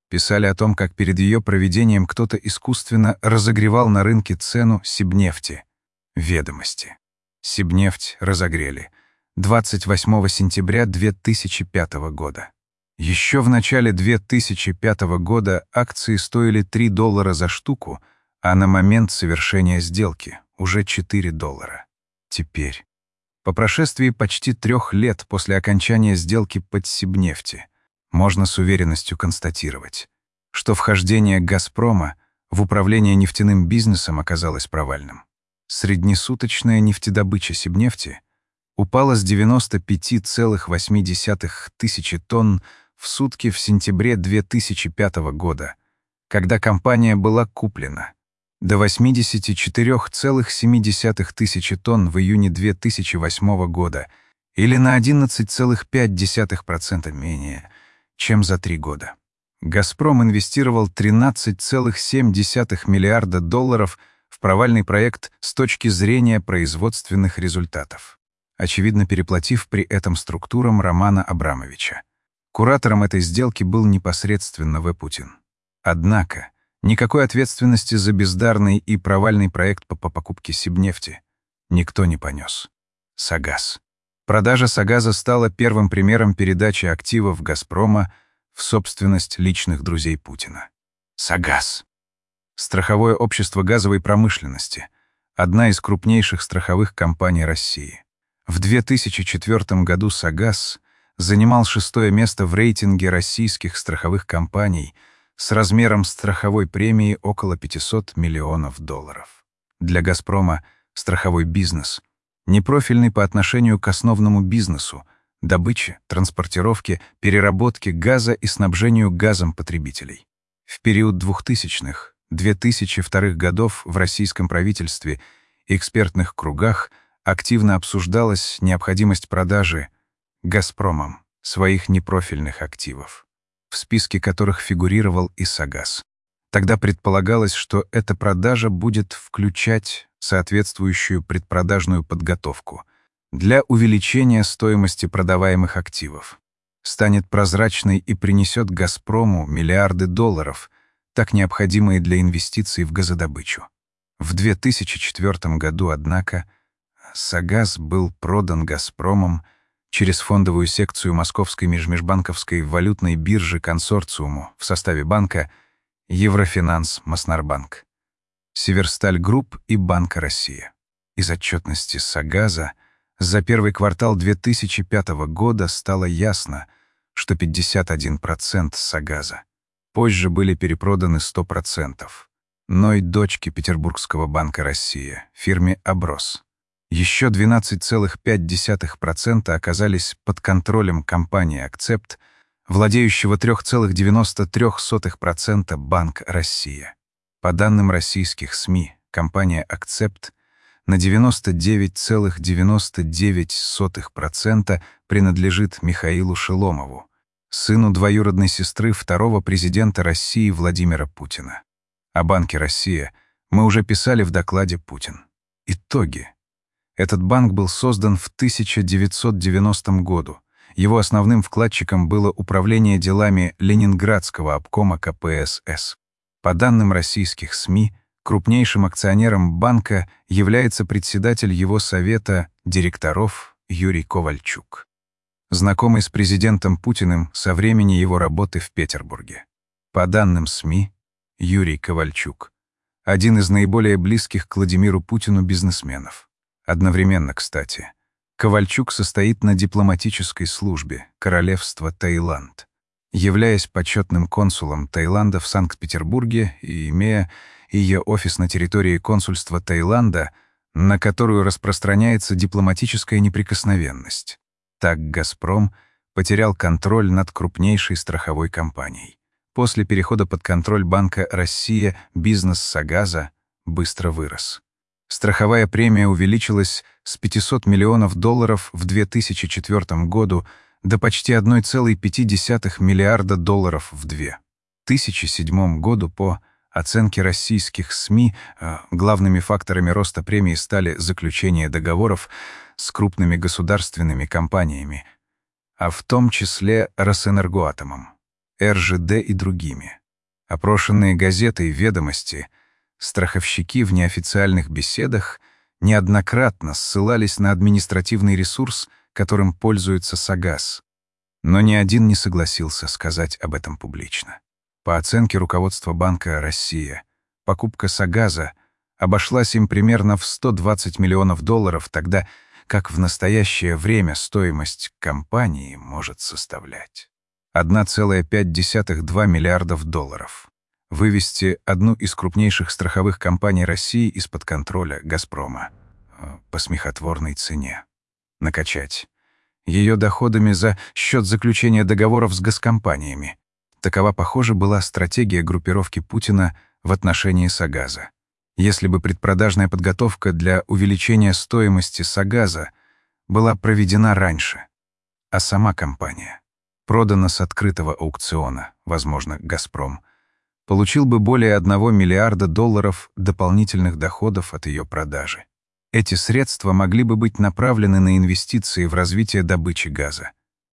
Писали о том, как перед ее проведением кто-то искусственно разогревал на рынке цену Сибнефти. Ведомости. Сибнефть разогрели двадцать восьмого сентября две тысячи пятого года. Еще в начале две тысячи пятого года акции стоили три доллара за штуку, а на момент совершения сделки уже четыре доллара. Теперь, по прошествии почти трех лет после окончания сделки под Сибнефти, можно с уверенностью констатировать, что вхождение «Газпрома» в управление нефтяным бизнесом оказалось провальным. Среднесуточная нефтедобыча Сибнефти упала с девяноста пяти целых восьми десятых тысячи тонн в сутки в сентябре две тысячи пятого года, когда компания была куплена, до восьмидесяти четырёх целых семи десятых тысячи тонн в июне две тысячи восьмого года, или на одиннадцать целых пять десятых процента менее, чем за три года. «Газпром» инвестировал тринадцать целых семь десятых миллиарда долларов в провальный проект с точки зрения производственных результатов, очевидно переплатив при этом структурам Романа Абрамовича. Куратором этой сделки был непосредственно В. Путин. Однако никакой ответственности за бездарный и провальный проект по покупке Сибнефти никто не понес. Сагаз. Продажа Сагаза стала первым примером передачи активов «Газпрома» в собственность личных друзей Путина. Сагаз. Страховое общество газовой промышленности — одна из крупнейших страховых компаний России. В две тысячи четвёртом году Сагаз занимал шестое место в рейтинге российских страховых компаний с размером страховой премии около пятисот миллионов долларов. Для «Газпрома» страховой бизнес непрофильный по отношению к основному бизнесу — добыче, транспортировке, переработке газа и снабжению газом потребителей. В период двухтысячных — две тысячи вторых годов в российском правительстве и экспертных кругах активно обсуждалась необходимость продажи «Газпромом» своих непрофильных активов, в списке которых фигурировал и Сагаз. Тогда предполагалось, что эта продажа будет включать соответствующую предпродажную подготовку для увеличения стоимости продаваемых активов, станет прозрачной и принесет «Газпрому» миллиарды долларов, так необходимые для инвестиций в газодобычу. В две тысячи четвёртом году, однако, Сагаз был продан «Газпромом» через фондовую секцию Московской межмежбанковской валютной биржи консорциуму в составе банка Еврофинанс Моснарбанк, Северсталь Групп и Банка России. Из отчетности Сагаза за первый квартал две тысячи пятого года стало ясно, что пятьдесят один процент Сагаза позже были перепроданы сто процентов Ной дочке Петербургского банка России, фирме «Аброс». Еще двенадцать целых пять десятых процента оказались под контролем компании «Акцепт», владеющего три целых девяносто три сотых процента Банк Россия. По данным российских СМИ, компания «Акцепт» на девяносто девять целых девяносто девять сотых процента принадлежит Михаилу Шеломову, сыну двоюродной сестры второго президента России Владимира Путина. О Банке Россия мы уже писали в докладе «Путин». Итоги. Этот банк был создан в тысяча девятьсот девяностом году. Его основным вкладчиком было управление делами Ленинградского обкома ка пэ эс эс. По данным российских СМИ, крупнейшим акционером банка является председатель его совета директоров Юрий Ковальчук, знакомый с президентом Путиным со времени его работы в Петербурге. По данным СМИ, Юрий Ковальчук — один из наиболее близких к Владимиру Путину бизнесменов. Одновременно, кстати, Ковальчук состоит на дипломатической службе Королевства Таиланд, являясь почетным консулом Таиланда в Санкт-Петербурге и имея ее офис на территории консульства Таиланда, на которую распространяется дипломатическая неприкосновенность. Так «Газпром» потерял контроль над крупнейшей страховой компанией. После перехода под контроль Банка Россия бизнес Сагаза быстро вырос. Страховая премия увеличилась с пятисот миллионов долларов в две тысячи четвёртом году до почти одной целой пяти десятых миллиарда долларов в две тысячи седьмом году. По оценке российских СМИ, главными факторами роста премии стали заключение договоров с крупными государственными компаниями, а в том числе Росэнергоатомом. эр жэ дэ и другими. Опрошенные газетой «Ведомости», страховщики в неофициальных беседах неоднократно ссылались на административный ресурс, которым пользуется Сагаз. Но ни один не согласился сказать об этом публично. По оценке руководства Банка «Россия», покупка Сагаза обошлась им примерно в сто двадцать миллионов долларов, тогда как в настоящее время стоимость компании может составлять одна целая пять десятых — два миллиардов долларов. Вывести одну из крупнейших страховых компаний России из-под контроля «Газпрома» по смехотворной цене. Накачать ее доходами за счет заключения договоров с газкомпаниями. Такова, похоже, была стратегия группировки Путина в отношении Сагаза. Если бы предпродажная подготовка для увеличения стоимости Сагаза была проведена раньше, а сама компания продана с открытого аукциона, возможно, «Газпром», получил бы более одного миллиарда долларов дополнительных доходов от ее продажи. Эти средства могли бы быть направлены на инвестиции в развитие добычи газа.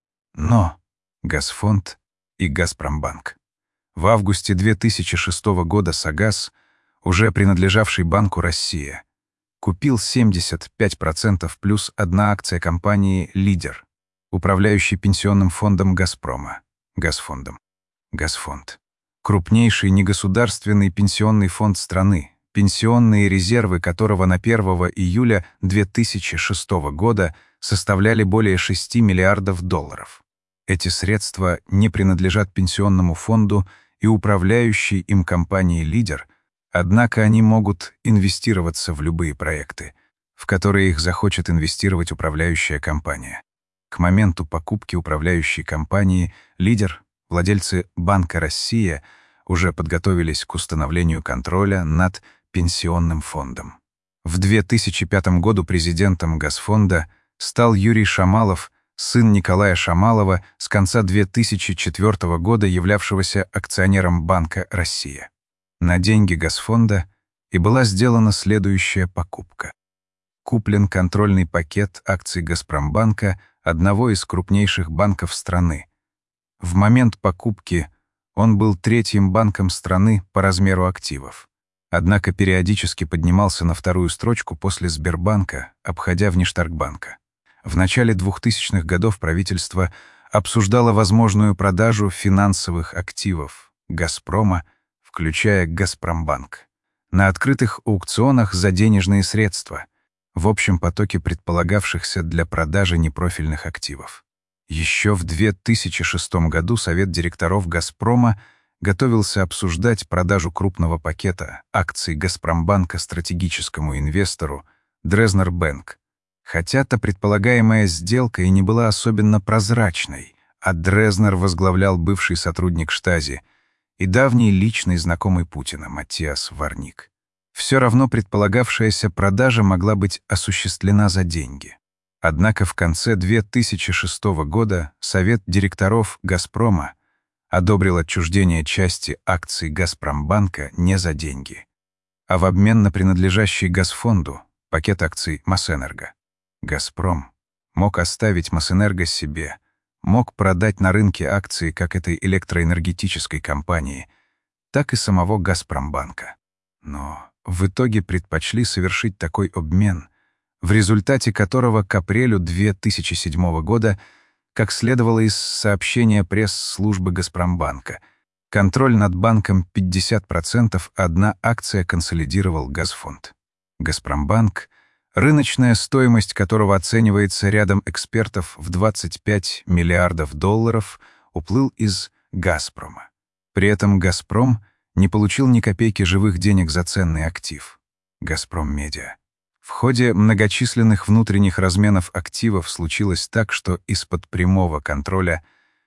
Но Газфонд и Газпромбанк. В августе две тысячи шестого года Сагаз, уже принадлежавший Банку «Россия», купил семьдесят пять процентов плюс одна акция компании «Лидер», управляющей пенсионным фондом «Газпрома», Газфондом. Газфонд. Крупнейший негосударственный пенсионный фонд страны, пенсионные резервы которого на первого июля две тысячи шестого года составляли более шести миллиардов долларов. Эти средства не принадлежат пенсионному фонду и управляющей им компании «Лидер», однако они могут инвестироваться в любые проекты, в которые их захочет инвестировать управляющая компания. К моменту покупки управляющей компании «Лидер» владельцы Банка «Россия» уже подготовились к установлению контроля над пенсионным фондом. В две тысячи пятом году президентом Газфонда стал Юрий Шамалов, сын Николая Шамалова, с конца две тысячи четвёртого года являвшегося акционером Банка «Россия». На деньги Газфонда и была сделана следующая покупка. Куплен контрольный пакет акций Газпромбанка, одного из крупнейших банков страны. В момент покупки он был третьим банком страны по размеру активов. Однако периодически поднимался на вторую строчку после Сбербанка, обходя Внештаркбанка. В начале двухтысячных годов правительство обсуждало возможную продажу финансовых активов «Газпрома», включая «Газпромбанк», на открытых аукционах за денежные средства, в общем потоке предполагавшихся для продажи непрофильных активов. Еще в две тысячи шестом году Совет директоров «Газпрома» готовился обсуждать продажу крупного пакета акций Газпромбанка стратегическому инвестору Дрезнер Бэнк, хотя та предполагаемая сделка и не была особенно прозрачной, а Дрезнер возглавлял бывший сотрудник Штази и давний личный знакомый Путина Матиас Варник. Все равно предполагавшаяся продажа могла быть осуществлена за деньги. Однако в конце две тысячи шестого года Совет директоров «Газпрома» одобрил отчуждение части акций Газпромбанка не за деньги, а в обмен на принадлежащий Газфонду пакет акций Мосэнерго. «Газпром» мог оставить Мосэнерго себе, мог продать на рынке акции как этой электроэнергетической компании, так и самого Газпромбанка. Но в итоге предпочли совершить такой обмен, в результате которого к апрелю две тысячи седьмого года, как следовало из сообщения пресс-службы Газпромбанка, контроль над банком пятьдесят процентов, одна акция консолидировал Газфонд. Газпромбанк, рыночная стоимость которого оценивается рядом экспертов в двадцать пять миллиардов долларов, уплыл из «Газпрома». При этом «Газпром» не получил ни копейки живых денег за ценный актив — «Газпром Медиа». В ходе многочисленных внутренних разменов активов случилось так, что из-под прямого контроля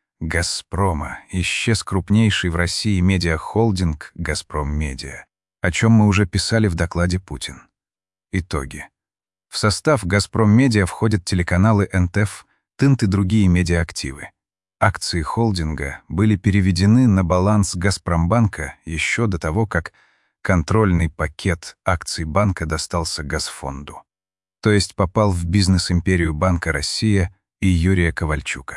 «Газпрома» исчез крупнейший в России медиахолдинг «Газпром Медиа», о чем мы уже писали в докладе «Путин». Итоги. В состав «Газпром Медиа» входят телеканалы эн тэ эф, Тынт и другие медиаактивы. Акции холдинга были переведены на баланс Газпромбанка еще до того, как контрольный пакет акций банка достался Газфонду, то есть попал в бизнес-империю Банка «Россия» и Юрия Ковальчука.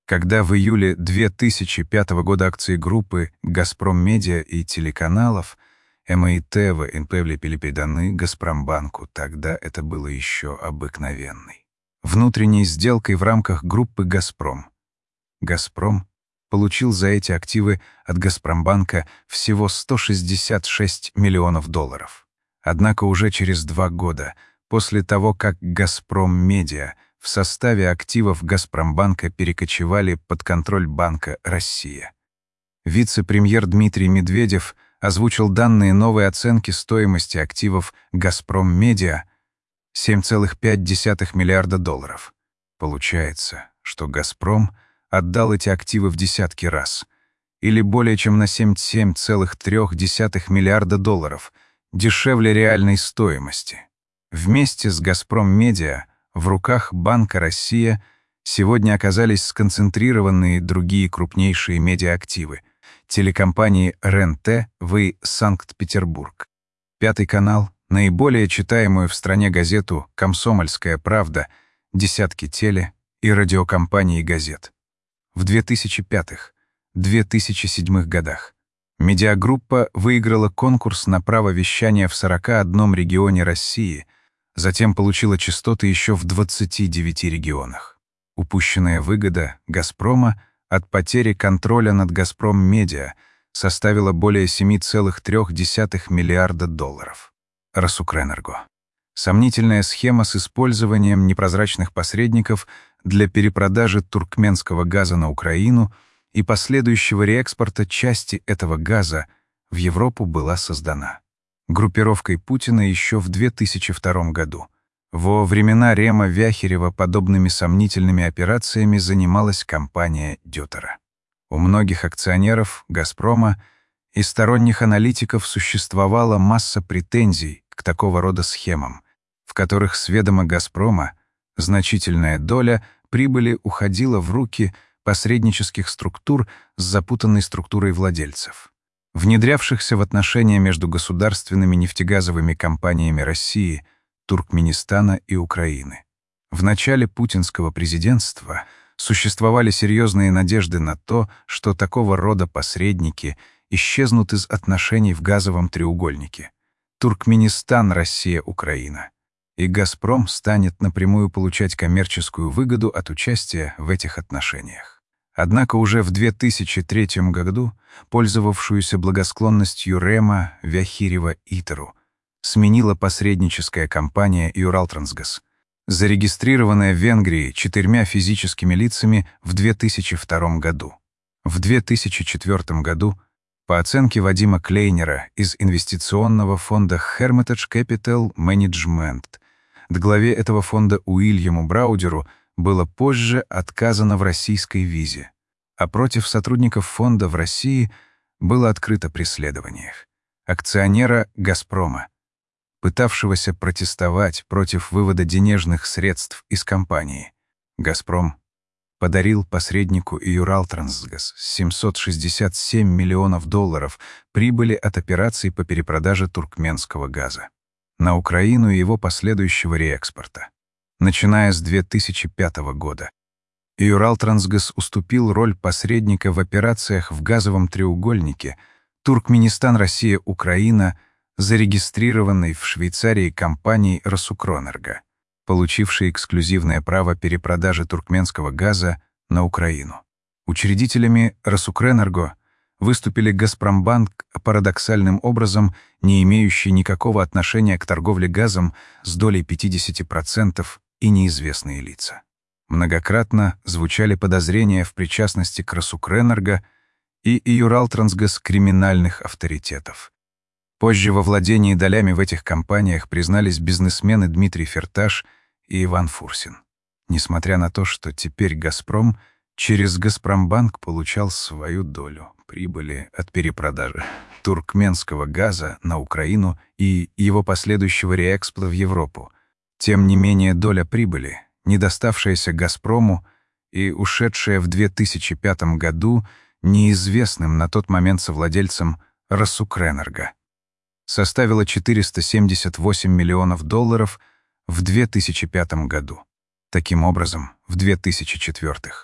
Когда в июле две тысячи пятого года акции группы «Газпром Медиа» и телеканалов МАИТЭВА были переданы «Газпромбанку», тогда это было еще обыкновенной внутренней сделкой в рамках группы «Газпром». «Газпром» получил за эти активы от «Газпромбанка» всего сто шестьдесят шесть миллионов долларов. Однако уже через два года, после того, как «Газпром Медиа» в составе активов «Газпромбанка» перекочевали под контроль Банка «Россия». Вице-премьер Дмитрий Медведев озвучил данные новой оценки стоимости активов «Газпром Медиа» семь целых пять десятых миллиарда долларов. Получается, что «Газпром» отдал эти активы в десятки раз, или более чем на семь целых три десятых миллиарда долларов, дешевле реальной стоимости. Вместе с «Газпром Медиа» в руках Банка «Россия» сегодня оказались сконцентрированные другие крупнейшие медиаактивы — телекомпании РЕН-Т в Санкт-Петербург. Пятый канал, наиболее читаемую в стране газету «Комсомольская правда», десятки теле- и радиокомпаний газет. В две тысячи пятом — две тысячи седьмом годах медиагруппа выиграла конкурс на право вещания в сорока одном регионе России, затем получила частоты еще в двадцати девяти регионах. Упущенная выгода «Газпрома» от потери контроля над «Газпром Медиа» составила более семь целых три десятых миллиарда долларов. Росукрэнерго. Сомнительная схема с использованием непрозрачных посредников для перепродажи туркменского газа на Украину и последующего реэкспорта части этого газа в Европу была создана группировкой Путина еще в две тысячи втором году. Во времена Рема Вяхерева подобными сомнительными операциями занималась компания Дётера. У многих акционеров «Газпрома» и сторонних аналитиков существовала масса претензий к такого рода схемам, в которых с ведома «Газпрома» значительная доля прибыли уходила в руки посреднических структур с запутанной структурой владельцев, внедрявшихся в отношения между государственными нефтегазовыми компаниями России, Туркменистана и Украины. В начале путинского президентства существовали серьезные надежды на то, что такого рода посредники исчезнут из отношений в газовом треугольнике Туркменистан, Россия, Украина, и «Газпром» станет напрямую получать коммерческую выгоду от участия в этих отношениях. Однако уже в две тысячи третьем году пользовавшуюся благосклонностью Рема Вяхирева Итеру сменила посредническая компания «Юралтрансгаз», зарегистрированная в Венгрии четырьмя физическими лицами в две тысячи втором году. В две тысячи четвёртом году, по оценке Вадима Клейнера из инвестиционного фонда Hermitage Capital Management, главе этого фонда Уильяму Браудеру было позже отказано в российской визе, а против сотрудников фонда в России было открыто преследование акционера «Газпрома», пытавшегося протестовать против вывода денежных средств из компании. «Газпром» подарил посреднику «Юралтрансгаз» семьсот шестьдесят семь миллионов долларов прибыли от операций по перепродаже туркменского газа на Украину и его последующего реэкспорта. Начиная с две тысячи пятого года, «Юралтрансгаз» уступил роль посредника в операциях в газовом треугольнике Туркменистан, Россия, Украина, зарегистрированной в Швейцарии компанией «Росукрэнерго», получившей эксклюзивное право перепродажи туркменского газа на Украину. Учредителями «Росукрэнерго» выступили «Газпромбанк», парадоксальным образом не имеющий никакого отношения к торговле газом с долей пятьдесят процентов, и неизвестные лица. Многократно звучали подозрения в причастности к «Росукрэнерго» и «Юралтрансгаз» криминальных авторитетов. Позже во владении долями в этих компаниях признались бизнесмены Дмитрий Фирташ и Иван Фурсин. Несмотря на то, что теперь «Газпром» через «Газпромбанк» получал свою долю прибыли от перепродажи туркменского газа на Украину и его последующего реэкспорта в Европу, тем не менее доля прибыли, не доставшаяся «Газпрому» и ушедшая в две тысячи пятом году неизвестным на тот момент совладельцем «Росукрэнерго», составила четыреста семьдесят восемь миллионов долларов в две тысячи пятом году. Таким образом, в две тысячи четвёртом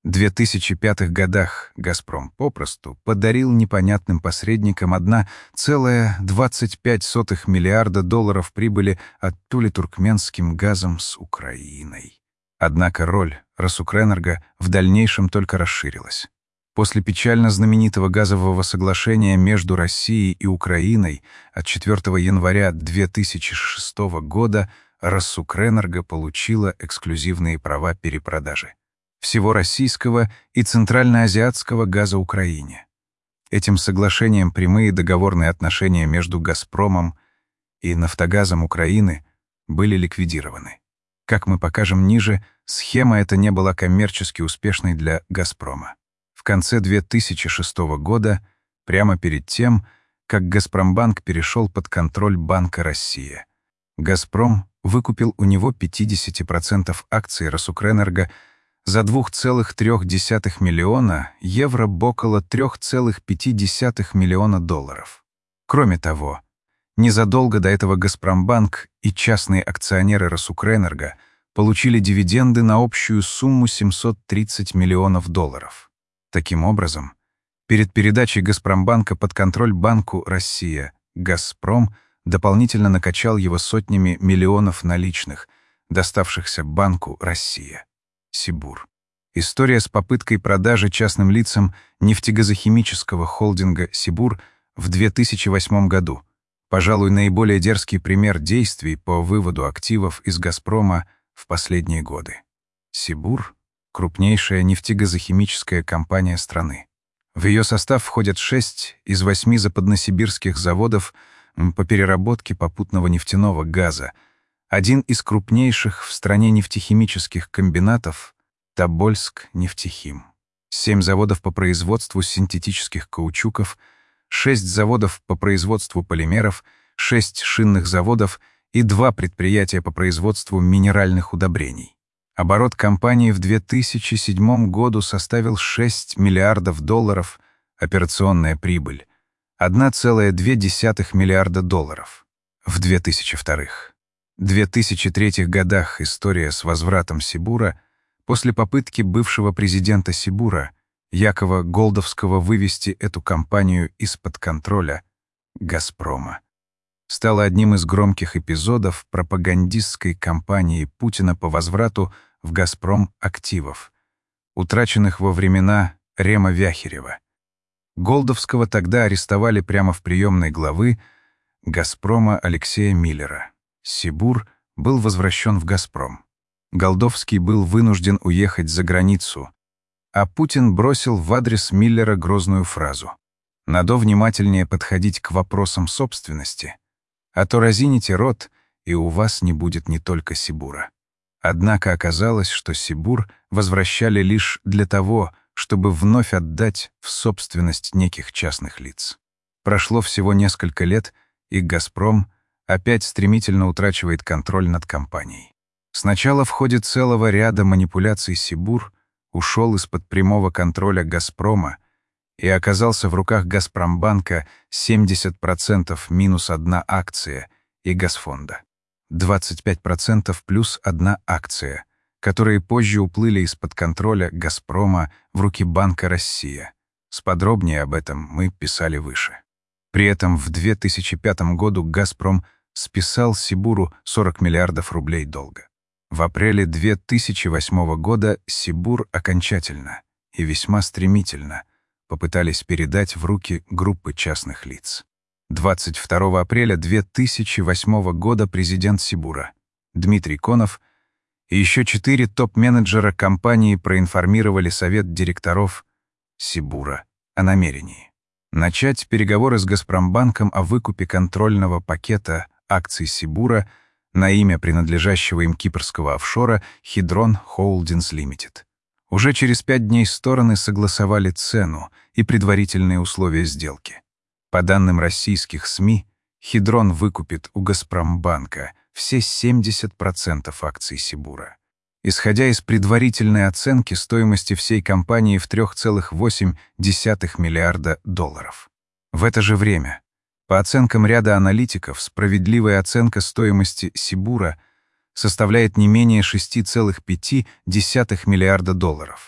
две тысячи пятых годах «Газпром» попросту подарил непонятным посредникам одна целая двадцать пять сотых миллиарда долларов прибыли от туркменским газом с Украиной. Однако роль Росукрэнерго в дальнейшем только расширилась. После печально знаменитого газового соглашения между Россией и Украиной от четвёртого января две тысячи шестого года Росукрэнерго получила эксклюзивные права перепродажи всего российского и центральноазиатского газа Украине. Этим соглашением прямые договорные отношения между «Газпромом» и «Нафтогазом» Украины были ликвидированы. Как мы покажем ниже, схема эта не была коммерчески успешной для «Газпрома». В конце две тысячи шестого года, прямо перед тем, как «Газпромбанк» перешел под контроль Банка Россия, «Газпром» выкупил у него пятьдесят процентов акций Росукрэнерго за два целых три десятых миллиона евро об около три целых пять десятых миллиона долларов. Кроме того, незадолго до этого «Газпромбанк» и частные акционеры Росукрэнерго получили дивиденды на общую сумму семьсот тридцать миллионов долларов. Таким образом, перед передачей «Газпромбанка» под контроль Банку Россия, «Газпром» дополнительно накачал его сотнями миллионов наличных, доставшихся Банку Россия. Сибур. История с попыткой продажи частным лицам нефтегазохимического холдинга «Сибур» в две тысячи восьмом году. Пожалуй, наиболее дерзкий пример действий по выводу активов из «Газпрома» в последние годы. «Сибур» — крупнейшая нефтегазохимическая компания страны. В ее состав входят шесть из восьми западносибирских заводов по переработке попутного нефтяного газа, один из крупнейших в стране нефтехимических комбинатов — Тобольск-нефтехим, семь заводов по производству синтетических каучуков, шесть заводов по производству полимеров, шесть шинных заводов и два предприятия по производству минеральных удобрений. Оборот компании в две тысячи седьмом году составил шесть миллиардов долларов, операционная прибыль — одна целая две десятых миллиарда долларов. В две тысячи втором — две тысячи третьем годах история с возвратом Сибура после попытки бывшего президента Сибура Якова Голдовского вывести эту компанию из-под контроля «Газпрома» стала одним из громких эпизодов пропагандистской кампании Путина по возврату в «Газпром» активов, утраченных во времена Рема Вяхерева. Голдовского тогда арестовали прямо в приемной главы «Газпрома» Алексея Миллера. Сибур был возвращен в «Газпром». Голдовский был вынужден уехать за границу, а Путин бросил в адрес Миллера грозную фразу: «Надо внимательнее подходить к вопросам собственности, а то разините рот, и у вас не будет не только Сибура». Однако оказалось, что Сибур возвращали лишь для того, чтобы вновь отдать в собственность неких частных лиц. Прошло всего несколько лет, и «Газпром» опять стремительно утрачивает контроль над компанией. Сначала в ходе целого ряда манипуляций Сибур ушел из-под прямого контроля «Газпрома» и оказался в руках «Газпромбанка» семьдесят процентов минус одна акция и «Газфонда» двадцать пять процентов плюс одна акция, которые позже уплыли из-под контроля «Газпрома» в руки Банка Россия. Сподробнее об этом мы писали выше. При этом в две тысячи пятом году «Газпром» списал Сибуру сорок миллиардов рублей долга. В апреле две тысячи восьмого года Сибур окончательно и весьма стремительно попытались передать в руки группы частных лиц. двадцать второго апреля две тысячи восьмого года президент Сибура Дмитрий Конов и еще четыре топ-менеджера компании проинформировали совет директоров Сибура о намерении начать переговоры с «Газпромбанком» о выкупе контрольного пакета акций Сибура на имя принадлежащего им кипрского офшора Hydron Holdings Limited. Уже через пять дней стороны согласовали цену и предварительные условия сделки. По данным российских СМИ, Hydron выкупит у «Газпромбанка» все семьдесят процентов акций Сибура. Исходя из предварительной оценки стоимости всей компании в три целых восемь десятых миллиарда долларов. В это же время, по оценкам ряда аналитиков, справедливая оценка стоимости Сибура составляет не менее шесть целых пять десятых миллиарда долларов.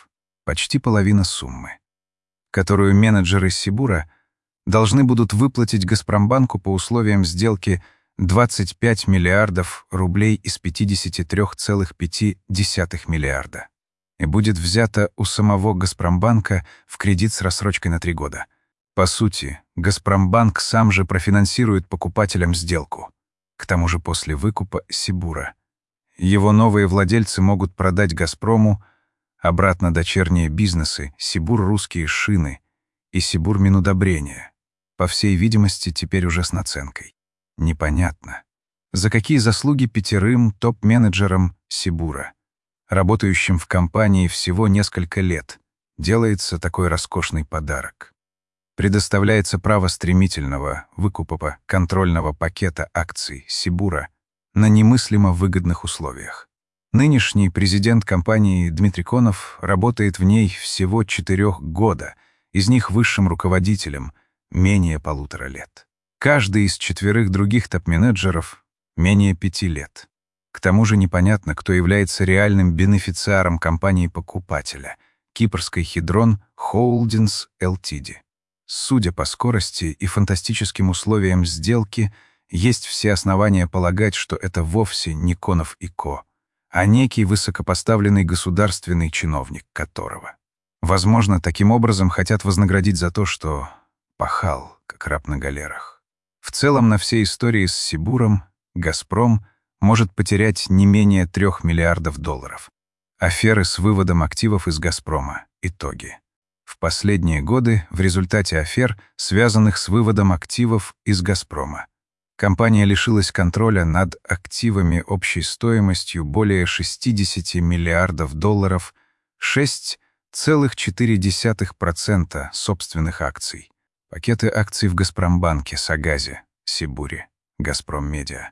почти половина суммы, которую менеджеры Сибура должны будут выплатить Газпромбанку по условиям сделки двадцать пять миллиардов рублей из пятидесяти трёх целых пяти десятых миллиарда, и будет взята у самого Газпромбанка в кредит с рассрочкой на три года. По сути, Газпромбанк сам же профинансирует покупателям сделку. К тому же после выкупа Сибура его новые владельцы могут продать «Газпрому» обратно дочерние бизнесы «Сибур Русские Шины» и «Сибур Минудобрения», по всей видимости, теперь уже с наценкой. Непонятно, за какие заслуги пятерым топ-менеджерам Сибура, работающим в компании всего несколько лет, делается такой роскошный подарок. Предоставляется право стремительного выкупа контрольного пакета акций Сибура на немыслимо выгодных условиях. Нынешний президент компании Дмитрий Конов работает в ней всего четырех года, из них высшим руководителем менее полутора лет. Каждый из четверых других топ-менеджеров менее пяти лет. К тому же непонятно, кто является реальным бенефициаром компании-покупателя — кипрской Хидрон Холдингс Лтд. Судя по скорости и фантастическим условиям сделки, есть все основания полагать, что это вовсе не Конов и Ко, а некий высокопоставленный государственный чиновник которого. Возможно, таким образом хотят вознаградить за то, что пахал, как раб на галерах. В целом, на всей истории с Сибуром «Газпром» может потерять не менее трех миллиардов долларов. Аферы с выводом активов из «Газпрома». Итоги. В последние годы, в результате афер, связанных с выводом активов из «Газпрома», компания лишилась контроля над активами общей стоимостью более шестидесяти миллиардов долларов, шесть целых четыре десятых процента собственных акций. Пакеты акций в Газпромбанке, Сагазе, Сибуре, Газпром Медиа.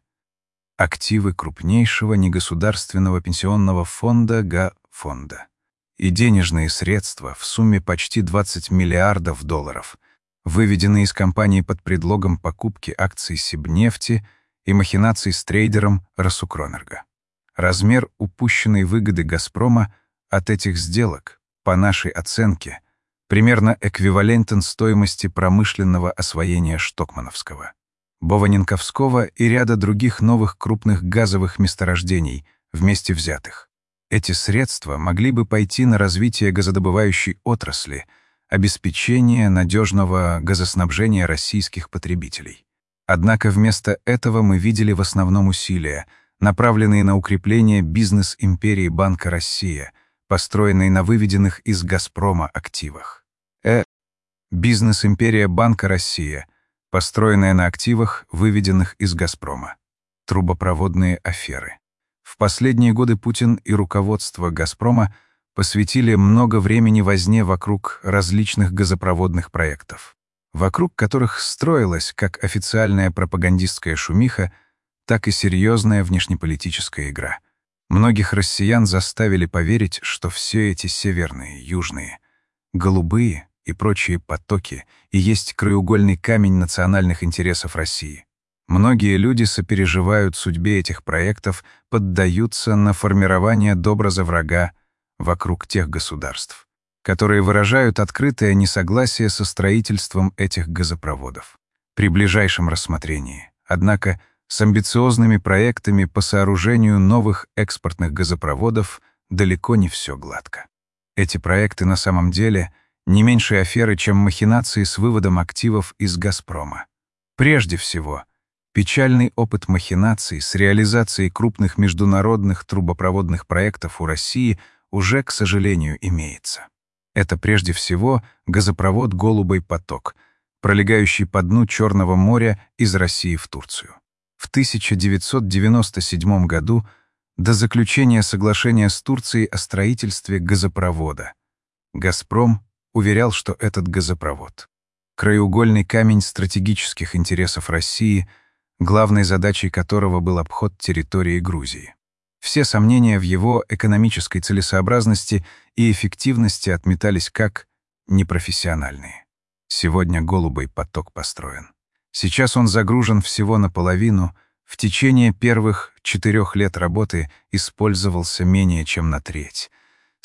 Активы крупнейшего негосударственного пенсионного фонда Га-фонда. И денежные средства в сумме почти двадцать миллиардов долларов, выведенные из компании под предлогом покупки акций Сибнефти и махинаций с трейдером Росукронерго. Размер упущенной выгоды «Газпрома» от этих сделок, по нашей оценке, примерно эквивалентен стоимости промышленного освоения Штокмановского, Бованенковского и ряда других новых крупных газовых месторождений, вместе взятых. Эти средства могли бы пойти на развитие газодобывающей отрасли, обеспечение надежного газоснабжения российских потребителей. Однако вместо этого мы видели в основном усилия, направленные на укрепление бизнес-империи Банка Россия, построенной на выведенных из «Газпрома» активах. Э. Бизнес-империя Банка Россия, построенная на активах, выведенных из «Газпрома». Трубопроводные аферы. В последние годы Путин и руководство «Газпрома» посвятили много времени возне вокруг различных газопроводных проектов, вокруг которых строилась как официальная пропагандистская шумиха, так и серьезная внешнеполитическая игра. Многих россиян заставили поверить, что все эти северные, южные, голубые и прочие потоки и есть краеугольный камень национальных интересов России. Многие люди сопереживают судьбе этих проектов, поддаются на формирование образа врага вокруг тех государств, которые выражают открытое несогласие со строительством этих газопроводов. При ближайшем рассмотрении, однако, с амбициозными проектами по сооружению новых экспортных газопроводов далеко не все гладко. Эти проекты на самом деле не меньше аферы, чем махинации с выводом активов из «Газпрома». Прежде всего, печальный опыт махинаций с реализацией крупных международных трубопроводных проектов у России уже, к сожалению, имеется. Это прежде всего газопровод «Голубой поток», пролегающий по дну Черного моря из России в Турцию. В тысяча девятьсот девяносто седьмом году, до заключения соглашения с Турцией о строительстве газопровода, «Газпром» уверял, что этот газопровод — краеугольный камень стратегических интересов России, главной задачей которого был обход территории Грузии. Все сомнения в его экономической целесообразности и эффективности отметались как непрофессиональные. Сегодня «Голубой поток» построен. Сейчас он загружен всего наполовину, в течение первых четырех лет работы использовался менее чем на треть.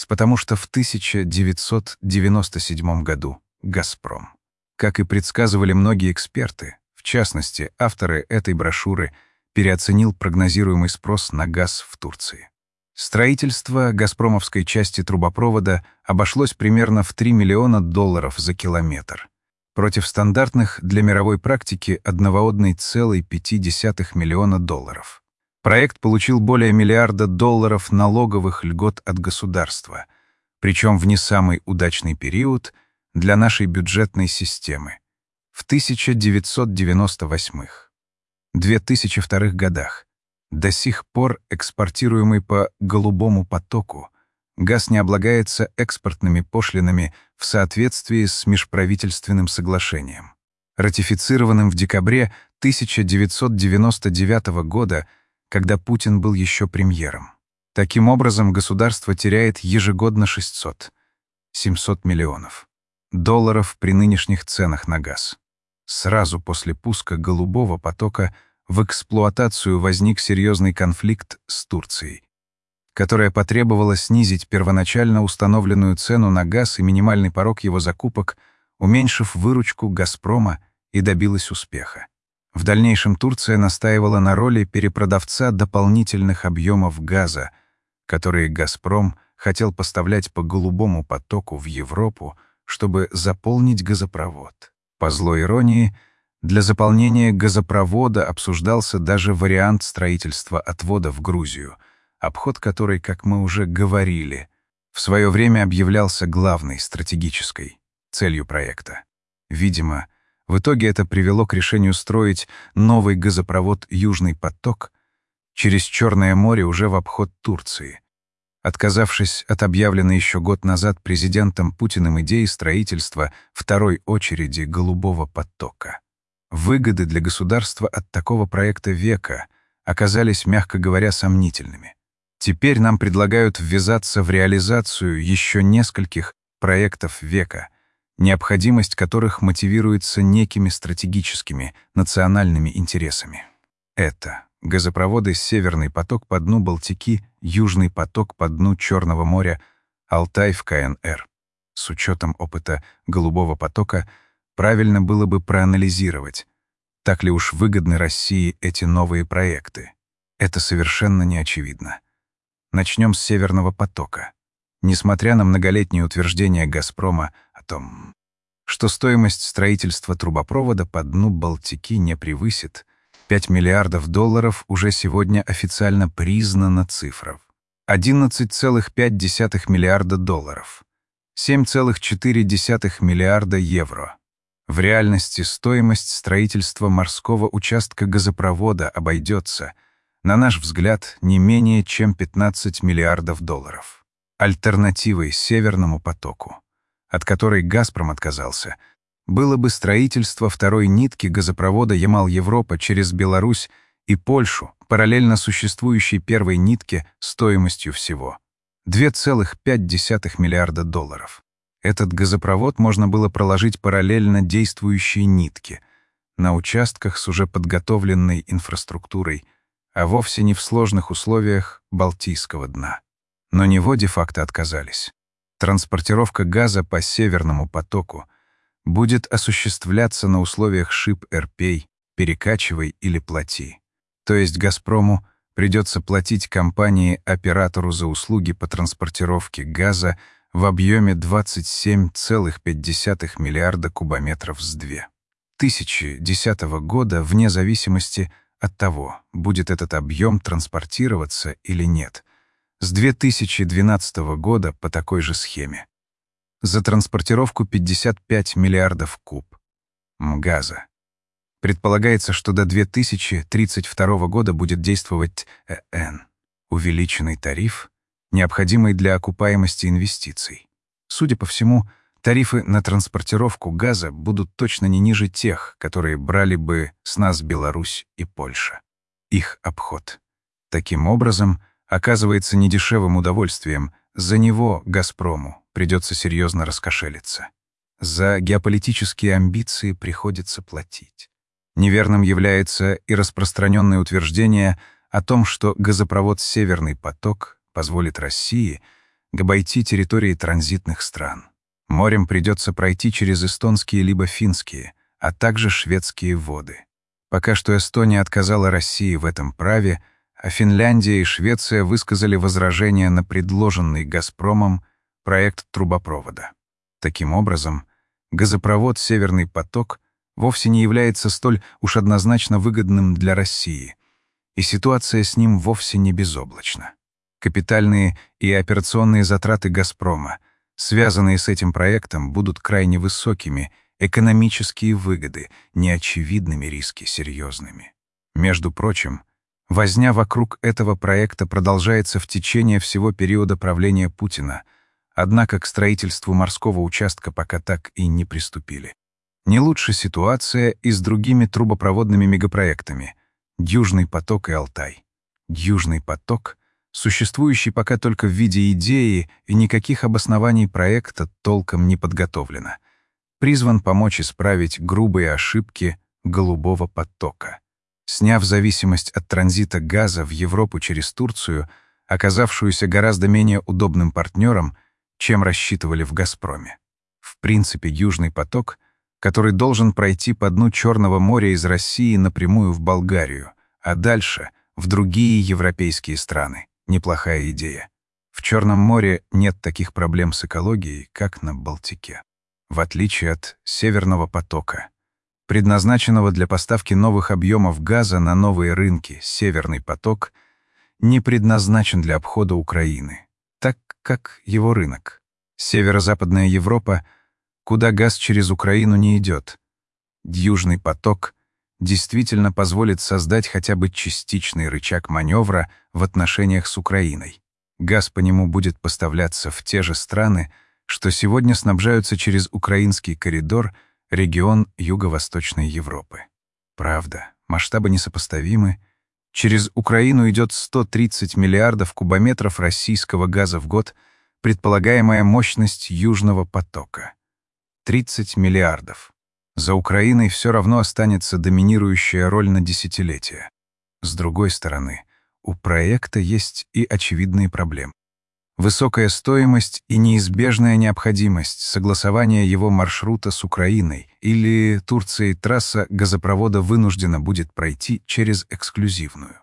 Потому что в тысяча девятьсот девяносто седьмом году «Газпром», как и предсказывали многие эксперты, в частности, авторы этой брошюры, переоценил прогнозируемый спрос на газ в Турции. Строительство газпромовской части трубопровода обошлось примерно в три миллиона долларов за километр, против стандартных для мировой практики одноводной целой пяти десятых миллиона долларов. Проект получил более миллиарда долларов налоговых льгот от государства, причем в не самый удачный период для нашей бюджетной системы в тысяча девятьсот девяносто восьмом — две тысячи втором годах. До сих пор экспортируемый по «Голубому потоку» газ не облагается экспортными пошлинами в соответствии с межправительственным соглашением, ратифицированным в декабре тысяча девятьсот девяносто девятого года, когда Путин был еще премьером. Таким образом, государство теряет ежегодно шестьсот — семьсот миллионов долларов при нынешних ценах на газ. Сразу после пуска «Голубого потока» в эксплуатацию возник серьезный конфликт с Турцией, которая потребовала снизить первоначально установленную цену на газ и минимальный порог его закупок, уменьшив выручку «Газпрома», и добилась успеха. В дальнейшем Турция настаивала на роли перепродавца дополнительных объемов газа, которые «Газпром» хотел поставлять по «Голубому потоку» в Европу, чтобы заполнить газопровод. По злой иронии, для заполнения газопровода обсуждался даже вариант строительства отвода в Грузию, обход которой, как мы уже говорили, в свое время объявлялся главной стратегической целью проекта. Видимо, в итоге это привело к решению строить новый газопровод «Южный поток» через Черное море уже в обход Турции, отказавшись от объявленной еще год назад президентом Путиным идеи строительства второй очереди «Голубого потока». Выгоды для государства от такого проекта века оказались, мягко говоря, сомнительными. Теперь нам предлагают ввязаться в реализацию еще нескольких проектов века, необходимость которых мотивируется некими стратегическими национальными интересами. Это газопроводы «Северный поток» по дну Балтики, «Южный поток» по дну Черного моря, Алтай в ка эн эр. С учетом опыта «Голубого потока» правильно было бы проанализировать, так ли уж выгодны России эти новые проекты. Это совершенно не очевидно. Начнем с «Северного потока». Несмотря на многолетние утверждения «Газпрома» о том, что стоимость строительства трубопровода по дну Балтики не превысит пять миллиардов долларов, уже сегодня официально признана цифра — одиннадцать целых пять десятых миллиарда долларов, семь целых четыре десятых миллиарда евро. В реальности стоимость строительства морского участка газопровода обойдется, на наш взгляд, не менее чем пятнадцать миллиардов долларов. Альтернативой «Северному потоку», от которой «Газпром» отказался, было бы строительство второй нитки газопровода Ямал-Европа через Беларусь и Польшу, параллельно существующей первой нитке стоимостью всего две целых пять десятых миллиарда долларов. Этот газопровод можно было проложить параллельно действующей нитке, на участках с уже подготовленной инфраструктурой, а вовсе не в сложных условиях Балтийского дна. Но него де-факто отказались. Транспортировка газа по «Северному потоку» будет осуществляться на условиях шип-эр-пей, перекачивай или плати. То есть «Газпрому» придется платить компании-оператору за услуги по транспортировке газа в объеме двадцать семь целых пять десятых миллиарда кубометров с две тысячи десятого года, вне зависимости от того, будет этот объем транспортироваться или нет, с две тысячи двенадцатого года по такой же схеме. За транспортировку пятьдесят пять миллиардов куб газа. Предполагается, что до две тысячи тридцать второго года будет действовать ЭН, увеличенный тариф, необходимый для окупаемости инвестиций. Судя по всему, тарифы на транспортировку газа будут точно не ниже тех, которые брали бы с нас Беларусь и Польша. Их обход. Таким образом, оказывается недешевым удовольствием, за него «Газпрому» придется серьезно раскошелиться. За геополитические амбиции приходится платить. Неверным является и распространенное утверждение о том, что газопровод «Северный поток» позволит России обойти территории транзитных стран. Морем придется пройти через эстонские либо финские, а также шведские воды. Пока что Эстония отказала России в этом праве, а Финляндия и Швеция высказали возражения на предложенный «Газпромом» проект трубопровода. Таким образом, газопровод «Северный поток» вовсе не является столь уж однозначно выгодным для России, и ситуация с ним вовсе не безоблачна. Капитальные и операционные затраты «Газпрома», связанные с этим проектом, будут крайне высокими, экономические выгоды, неочевидными, риски серьезными. Между прочим, возня вокруг этого проекта продолжается в течение всего периода правления Путина, однако к строительству морского участка пока так и не приступили. Не лучше ситуация и с другими трубопроводными мегапроектами «Южный поток» и «Алтай». «Южный поток», существующий пока только в виде идеи и никаких обоснований проекта толком не подготовлено, призван помочь исправить грубые ошибки «Голубого потока», сняв зависимость от транзита газа в Европу через Турцию, оказавшуюся гораздо менее удобным партнером, чем рассчитывали в «Газпроме». В принципе, «Южный поток», который должен пройти по дну Черного моря из России напрямую в Болгарию, а дальше — в другие европейские страны. Неплохая идея. В Черном море нет таких проблем с экологией, как на Балтике. В отличие от «Северного потока», предназначенного для поставки новых объемов газа на новые рынки, «Северный поток» не предназначен для обхода Украины, так как его рынок. Северо-западная Европа, куда газ через Украину не идет. «Южный поток» действительно позволит создать хотя бы частичный рычаг маневра в отношениях с Украиной. Газ по нему будет поставляться в те же страны, что сегодня снабжаются через украинский коридор регион Юго-Восточной Европы. Правда, масштабы несопоставимы. Через Украину идет сто тридцать миллиардов кубометров российского газа в год, предполагаемая мощность Южного потока. тридцать миллиардов. За Украиной все равно останется доминирующая роль на десятилетия. С другой стороны, у проекта есть и очевидные проблемы. Высокая стоимость и неизбежная необходимость согласования его маршрута с Украиной или Турцией трасса газопровода вынуждена будет пройти через эксклюзивную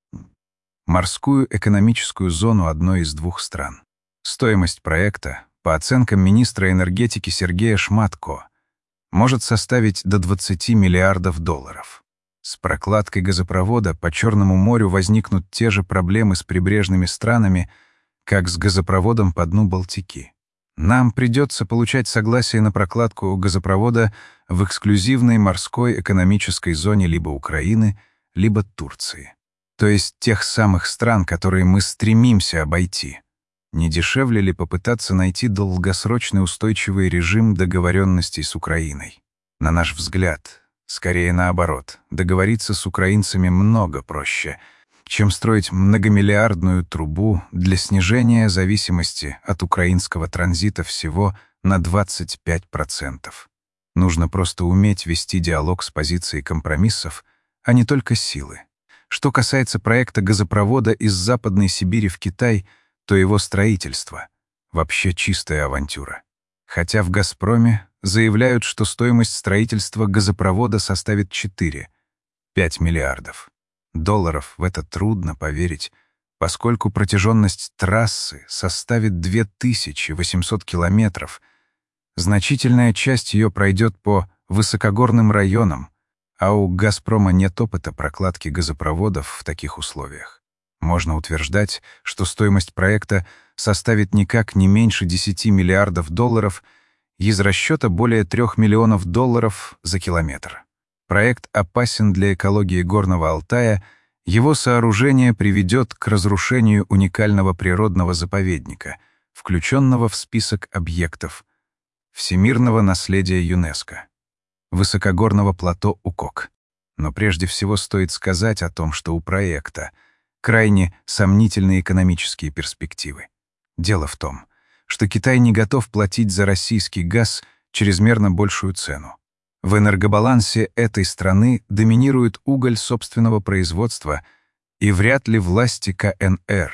морскую экономическую зону одной из двух стран. Стоимость проекта, по оценкам министра энергетики Сергея Шматко, может составить до двадцати миллиардов долларов. С прокладкой газопровода по Черному морю возникнут те же проблемы с прибрежными странами, как с газопроводом по дну Балтики. Нам придется получать согласие на прокладку газопровода в эксклюзивной морской экономической зоне либо Украины, либо Турции. То есть тех самых стран, которые мы стремимся обойти. Не дешевле ли попытаться найти долгосрочный устойчивый режим договоренностей с Украиной? На наш взгляд, скорее наоборот, договориться с украинцами много проще, чем строить многомиллиардную трубу для снижения зависимости от украинского транзита всего на двадцать пять процентов. Нужно просто уметь вести диалог с позиции компромиссов, а не только силы. Что касается проекта газопровода из Западной Сибири в Китай, то его строительство — вообще чистая авантюра. Хотя в «Газпроме» заявляют, что стоимость строительства газопровода составит четыре-пять миллиардов. Долларов в это трудно поверить, поскольку протяженность трассы составит две тысячи восемьсот километров. Значительная часть ее пройдет по высокогорным районам, а у «Газпрома» нет опыта прокладки газопроводов в таких условиях. Можно утверждать, что стоимость проекта составит никак не меньше десяти миллиардов долларов из расчета более трех миллионов долларов за километр. Проект опасен для экологии Горного Алтая, его сооружение приведет к разрушению уникального природного заповедника, включенного в список объектов всемирного наследия ЮНЕСКО, высокогорного плато Укок. Но прежде всего стоит сказать о том, что у проекта крайне сомнительные экономические перспективы. Дело в том, что Китай не готов платить за российский газ чрезмерно большую цену. В энергобалансе этой страны доминирует уголь собственного производства, и вряд ли власти ка эн эр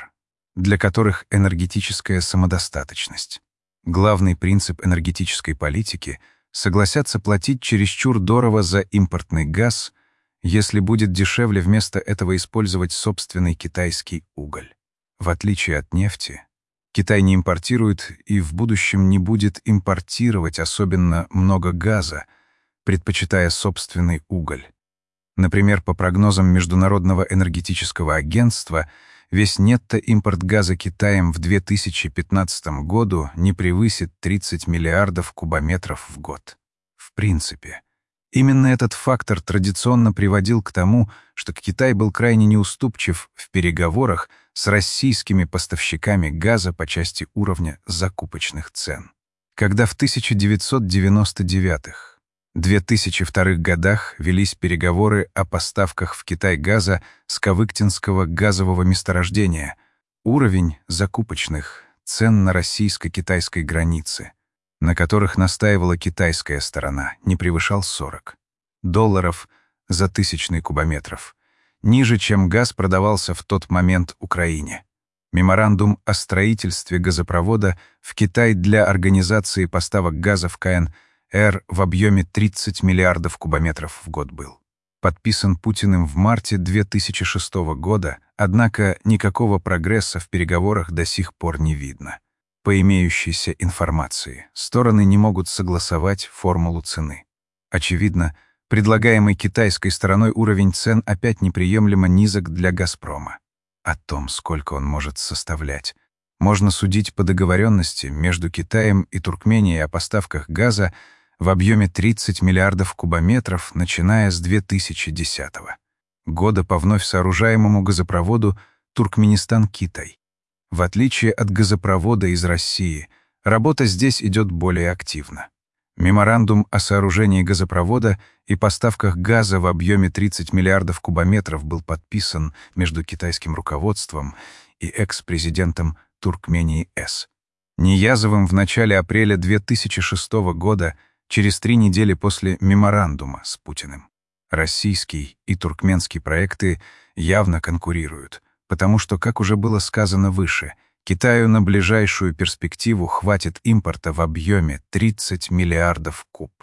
для которых энергетическая самодостаточность. Главный принцип энергетической политики — согласятся платить чересчур дорого за импортный газ, если будет дешевле вместо этого использовать собственный китайский уголь. В отличие от нефти, Китай не импортирует и в будущем не будет импортировать особенно много газа, предпочитая собственный уголь. Например, по прогнозам Международного энергетического агентства, весь нетто-импорт газа Китаем в две тысячи пятнадцатом году не превысит тридцать миллиардов кубометров в год. В принципе, именно этот фактор традиционно приводил к тому, что Китай был крайне неуступчив в переговорах с российскими поставщиками газа по части уровня закупочных цен. Когда в тысяча девятьсот девяносто девятом — две тысячи втором годах велись переговоры о поставках в Китай газа с Кавыктинского газового месторождения, уровень закупочных цен на российско-китайской границе, на которых настаивала китайская сторона, не превышал сорок долларов за тысячный кубометров, ниже, чем газ продавался в тот момент Украине. Меморандум о строительстве газопровода в Китай для организации поставок газа в КНР в объеме тридцать миллиардов кубометров в год был подписан Путиным в марте две тысячи шестого года, однако никакого прогресса в переговорах до сих пор не видно. По имеющейся информации, стороны не могут согласовать формулу цены. Очевидно, предлагаемый китайской стороной уровень цен опять неприемлемо низок для «Газпрома». О том, сколько он может составлять, можно судить по договоренности между Китаем и Туркменией о поставках газа в объеме тридцать миллиардов кубометров, начиная с две тысячи десятого года по вновь сооружаемому газопроводу Туркменистан-Китай. В отличие от газопровода из России, работа здесь идет более активно. Меморандум о сооружении газопровода и поставках газа в объеме тридцать миллиардов кубометров был подписан между китайским руководством и экс-президентом Туркмении С. Ниязовым в начале апреля две тысячи шестого года, через три недели после меморандума с Путиным. Российский и туркменский проекты явно конкурируют, потому что, как уже было сказано выше, Китаю на ближайшую перспективу хватит импорта в объеме тридцать миллиардов куб.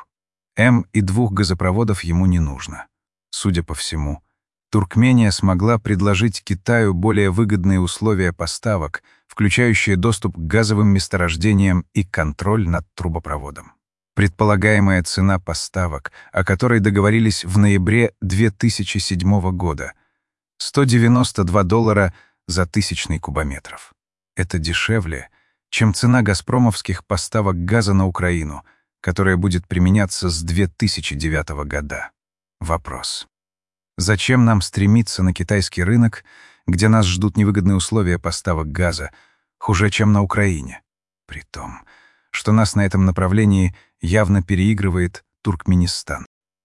М и двух газопроводов ему не нужно. Судя по всему, Туркмения смогла предложить Китаю более выгодные условия поставок, включающие доступ к газовым месторождениям и контроль над трубопроводом. Предполагаемая цена поставок, о которой договорились в ноябре две тысячи седьмого года — сто девяносто два доллара за тысячный кубометров. Это дешевле, чем цена газпромовских поставок газа на Украину, которая будет применяться с две тысячи девятого года. Вопрос. Зачем нам стремиться на китайский рынок, где нас ждут невыгодные условия поставок газа, хуже, чем на Украине? При том, что нас на этом направлении явно переигрывает Туркменистан.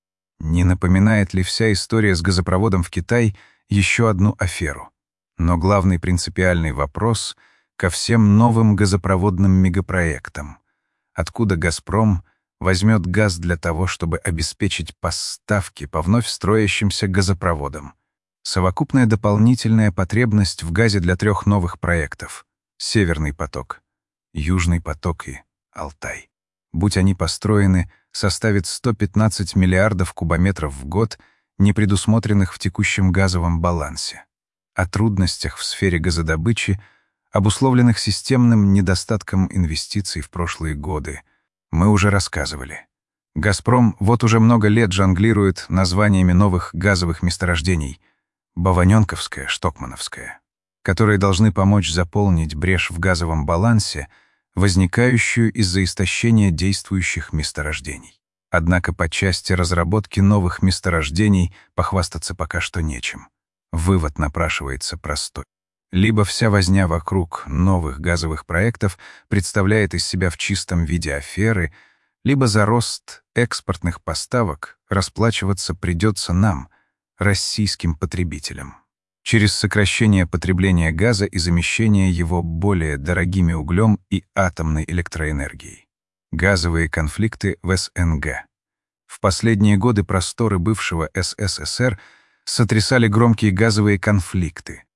Не напоминает ли вся история с газопроводом в Китай еще одну аферу? Но главный принципиальный вопрос ко всем новым газопроводным мегапроектам. Откуда «Газпром» возьмет газ для того, чтобы обеспечить поставки по вновь строящимся газопроводам? Совокупная дополнительная потребность в газе для трех новых проектов — «Северный поток», «Южный поток» и «Алтай». Будь они построены, составит сто пятнадцать миллиардов кубометров в год, не предусмотренных в текущем газовом балансе. О трудностях в сфере газодобычи, обусловленных системным недостатком инвестиций в прошлые годы, мы уже рассказывали. «Газпром» вот уже много лет жонглирует названиями новых газовых месторождений — Баванёнковское, Штокмановское, которые должны помочь заполнить брешь в газовом балансе, возникающую из-за истощения действующих месторождений. Однако по части разработки новых месторождений похвастаться пока что нечем. Вывод напрашивается простой. Либо вся возня вокруг новых газовых проектов представляет из себя в чистом виде аферы, либо за рост экспортных поставок расплачиваться придется нам, российским потребителям, через сокращение потребления газа и замещение его более дорогими углем и атомной электроэнергией. Газовые конфликты в СНГ. В последние годы просторы бывшего СССР сотрясали громкие газовые конфликты.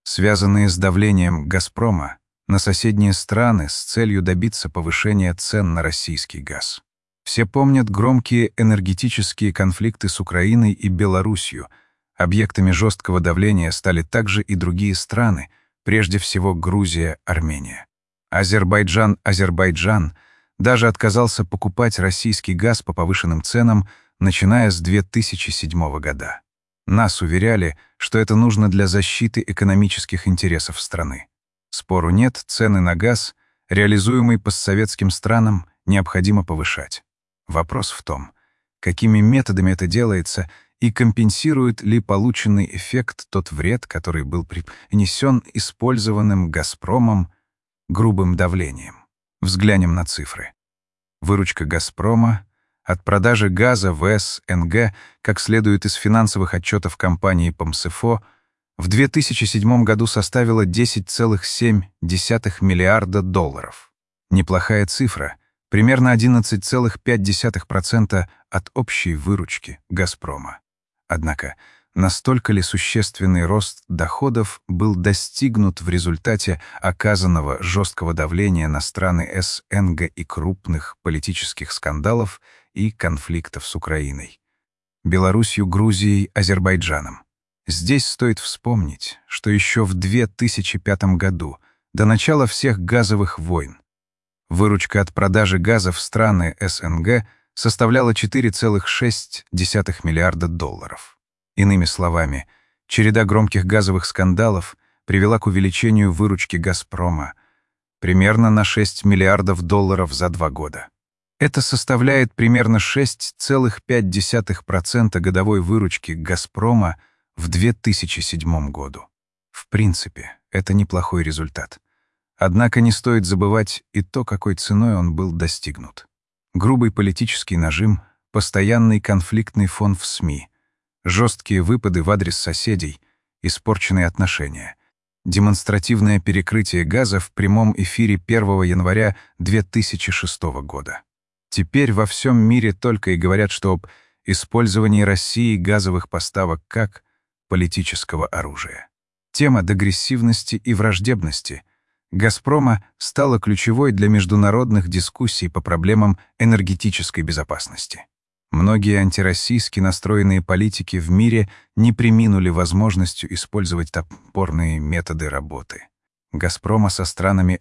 связанные с давлением «Газпрома» на соседние страны с целью добиться повышения цен на российский газ. Все помнят громкие энергетические конфликты с Украиной и Белоруссией. Объектами жесткого давления стали также и другие страны, прежде всего Грузия, Армения. Азербайджан, Азербайджан даже отказался покупать российский газ по повышенным ценам, начиная с две тысячи седьмого года. Нас уверяли, что это нужно для защиты экономических интересов страны. Спору нет, цены на газ, реализуемый постсоветским странам, необходимо повышать. Вопрос в том, какими методами это делается и компенсирует ли полученный эффект тот вред, который был принесен использованным «Газпромом» грубым давлением. Взглянем на цифры. Выручка «Газпрома» от продажи газа в СНГ, как следует из финансовых отчетов компании «Промсэфо», в две тысячи седьмом году составила десять целых семь десятых миллиарда долларов. Неплохая цифра, примерно одиннадцать целых пять десятых процента от общей выручки «Газпрома». Однако, настолько ли существенный рост доходов был достигнут в результате оказанного жесткого давления на страны СНГ и крупных политических скандалов и конфликтов с Украиной, Белоруссией, Грузией, Азербайджаном? Здесь стоит вспомнить, что еще в две тысячи пятом году, до начала всех газовых войн, выручка от продажи газа в страны СНГ составляла четыре целых шесть десятых миллиарда долларов. Иными словами, череда громких газовых скандалов привела к увеличению выручки «Газпрома» примерно на шесть миллиардов долларов за два года. Это составляет примерно шесть целых пять десятых процента годовой выручки «Газпрома» в две тысячи седьмом году. В принципе, это неплохой результат. Однако не стоит забывать и то, какой ценой он был достигнут. Грубый политический нажим, постоянный конфликтный фон в СМИ, жесткие выпады в адрес соседей, испорченные отношения, демонстративное перекрытие газа в прямом эфире первого января две тысячи шестого года. Теперь во всем мире только и говорят, что об использовании России газовых поставок как политического оружия. Тема дегрессивности и враждебности «Газпрома» стала ключевой для международных дискуссий по проблемам энергетической безопасности. Многие антироссийски настроенные политики в мире не преминули возможностью использовать топорные методы работы «Газпрома» со странами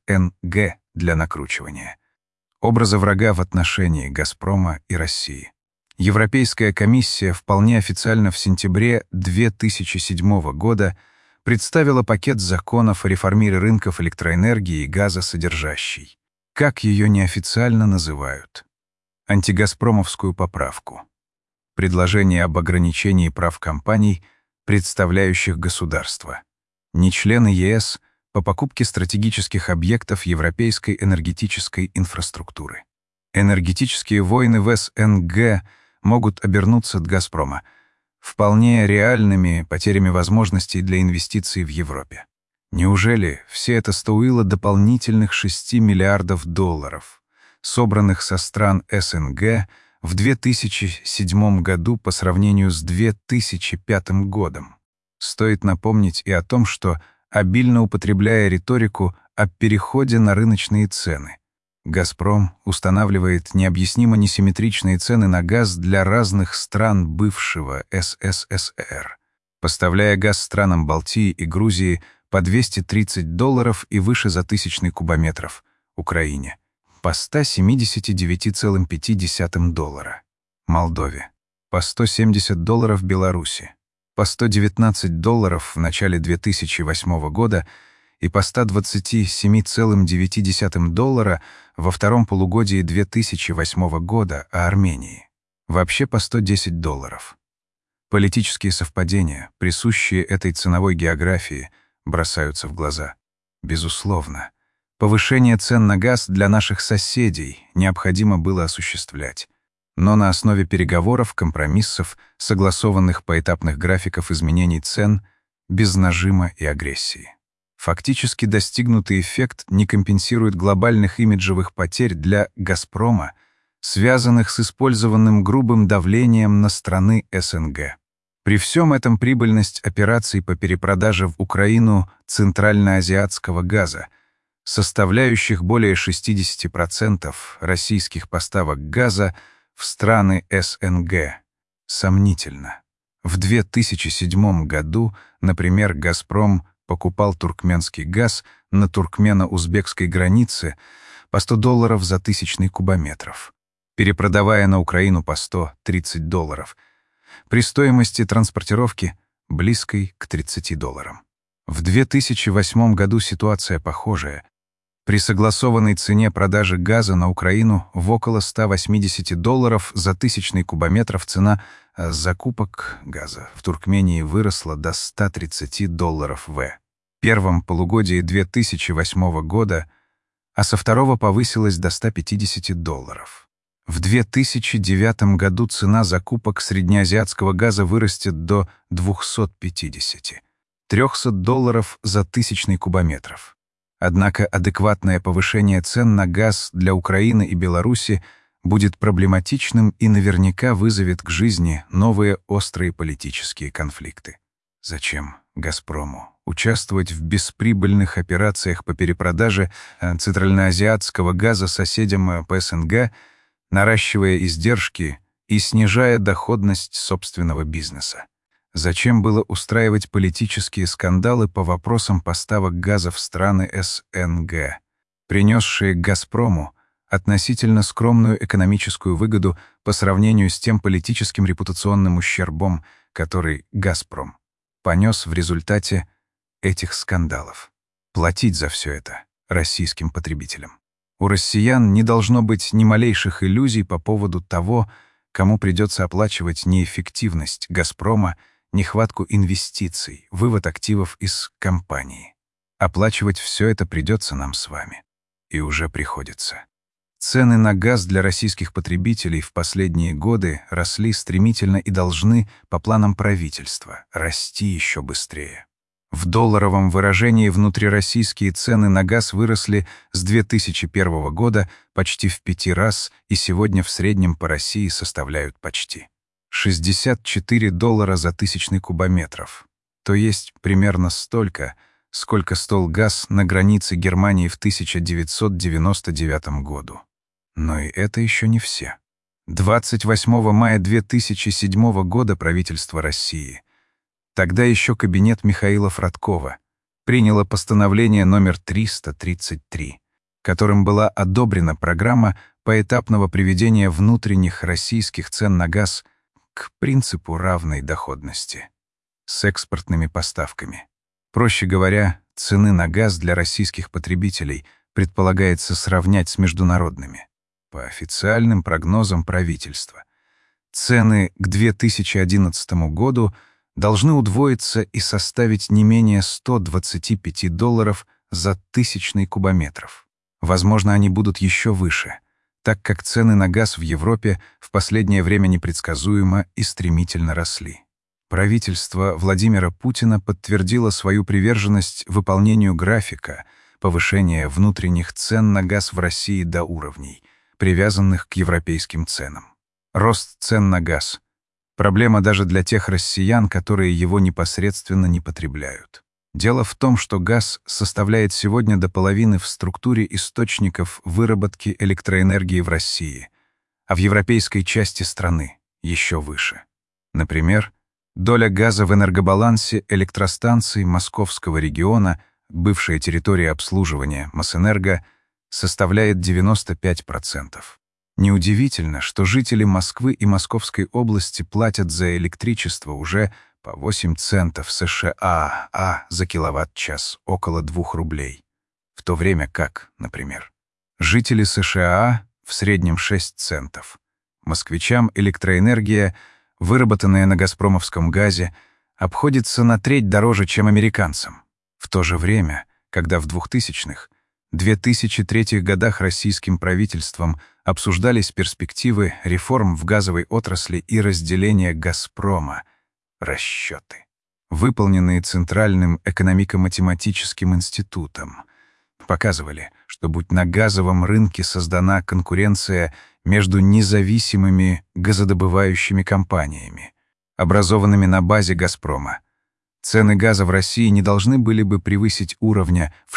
СНГ для накручивания образа врага в отношении «Газпрома» и России. Европейская комиссия вполне официально в сентябре две тысячи седьмого года представила пакет законов о реформе рынков электроэнергии и газа содержащий, как ее неофициально называют, антигазпромовскую поправку. Предложение об ограничении прав компаний, представляющих государство, не члены ЕС, по покупке стратегических объектов европейской энергетической инфраструктуры. Энергетические войны в СНГ могут обернуться от «Газпрома» вполне реальными потерями возможностей для инвестиций в Европе. Неужели все это стоило дополнительных шести миллиардов долларов, собранных со стран СНГ в две тысячи седьмом году по сравнению с две тысячи пятым годом? Стоит напомнить и о том, что, обильно употребляя риторику о переходе на рыночные цены, «Газпром» устанавливает необъяснимо несимметричные цены на газ для разных стран бывшего СССР, поставляя газ странам Балтии и Грузии по двести тридцать долларов и выше за тысячный кубометров, Украине по ста семидесяти девяти целых пяти десятых доллара, Молдове по сто семьдесят долларов, Беларуси по сто девятнадцать долларов в начале две тысячи восьмого года и по ста двадцати семи целых девяти десятых доллара во втором полугодии две тысячи восьмого года, а Армении вообще по сто десять долларов. Политические совпадения, присущие этой ценовой географии, бросаются в глаза. Безусловно, повышение цен на газ для наших соседей необходимо было осуществлять, но на основе переговоров, компромиссов, согласованных поэтапных графиков изменений цен, без нажима и агрессии. Фактически достигнутый эффект не компенсирует глобальных имиджевых потерь для «Газпрома», связанных с использованным грубым давлением на страны СНГ. При всем этом прибыльность операций по перепродаже в Украину центральноазиатского газа, составляющих более шестьдесят процентов российских поставок газа в страны СНГ, сомнительна. В две тысячи седьмом году, например, «Газпром» покупал туркменский газ на туркмено-узбекской границе по сто долларов за тысячный кубометров, перепродавая на Украину по сто тридцать долларов, при стоимости транспортировки близкой к тридцати долларам. В две тысячи восьмом году ситуация похожая. При согласованной цене продажи газа на Украину в около ста восьмидесяти долларов за тысячный кубометров цена закупок газа в Туркмении выросла до ста тридцати долларов в первом полугодии две тысячи восьмого года, а со второго повысилась до ста пятидесяти долларов. В две тысячи девятом году цена закупок среднеазиатского газа вырастет до двухсот пятидесяти — трёхсот долларов за тысячный кубометров. Однако адекватное повышение цен на газ для Украины и Беларуси будет проблематичным и наверняка вызовет к жизни новые острые политические конфликты. Зачем «Газпрому» участвовать в бесприбыльных операциях по перепродаже центральноазиатского газа соседям по СНГ, наращивая издержки и снижая доходность собственного бизнеса? Зачем было устраивать политические скандалы по вопросам поставок газа в страны СНГ, принесшие «Газпрому» относительно скромную экономическую выгоду по сравнению с тем политическим репутационным ущербом, который «Газпром» понес в результате этих скандалов? Платить за все это российским потребителям. У россиян не должно быть ни малейших иллюзий по поводу того, кому придется оплачивать неэффективность «Газпрома», нехватку инвестиций, вывод активов из компании. Оплачивать все это придется нам с вами. И уже приходится. Цены на газ для российских потребителей в последние годы росли стремительно и должны, по планам правительства, расти еще быстрее. В долларовом выражении внутрироссийские цены на газ выросли с две тысячи первого года почти в пяти раз и сегодня в среднем по России составляют почти шестьдесят четыре доллара за тысячный кубометров, то есть примерно столько, сколько стоил газ на границе Германии в тысяча девятьсот девяносто девятом году. Но и это еще не все. двадцать восьмого мая две тысячи седьмого года правительство России, тогда еще кабинет Михаила Фродкова, приняло постановление номер триста тридцать три, которым была одобрена программа поэтапного приведения внутренних российских цен на газ к принципу равной доходности с экспортными поставками. Проще говоря, цены на газ для российских потребителей предполагается сравнять с международными. По официальным прогнозам правительства, цены к две тысячи одиннадцатому году должны удвоиться и составить не менее ста двадцати пяти долларов за тысячный кубометров. Возможно, они будут еще выше, так как цены на газ в Европе в последнее время непредсказуемо и стремительно росли. Правительство Владимира Путина подтвердило свою приверженность выполнению графика повышения внутренних цен на газ в России до уровней, привязанных к европейским ценам. Рост цен на газ — проблема даже для тех россиян, которые его непосредственно не потребляют. Дело в том, что газ составляет сегодня до половины в структуре источников выработки электроэнергии в России, а в европейской части страны еще выше. Например, доля газа в энергобалансе электростанций Московского региона, бывшая территория обслуживания Мосэнерго, составляет девяносто пять процентов. Неудивительно, что жители Москвы и Московской области платят за электричество уже по восемь центов США а за киловатт-час, около двух рублей. В то время как, например, жители США в среднем шесть центов. Москвичам электроэнергия, выработанная на газпромовском газе, обходится на треть дороже, чем американцам. В то же время, когда в двухтысячных две тысячи третьих годах российским правительством обсуждались перспективы реформ в газовой отрасли и разделения «Газпрома», расчеты, выполненные Центральным экономико-математическим институтом, показывали, что будь на газовом рынке создана конкуренция между независимыми газодобывающими компаниями, образованными на базе «Газпрома». Цены газа в России не должны были бы превысить уровня в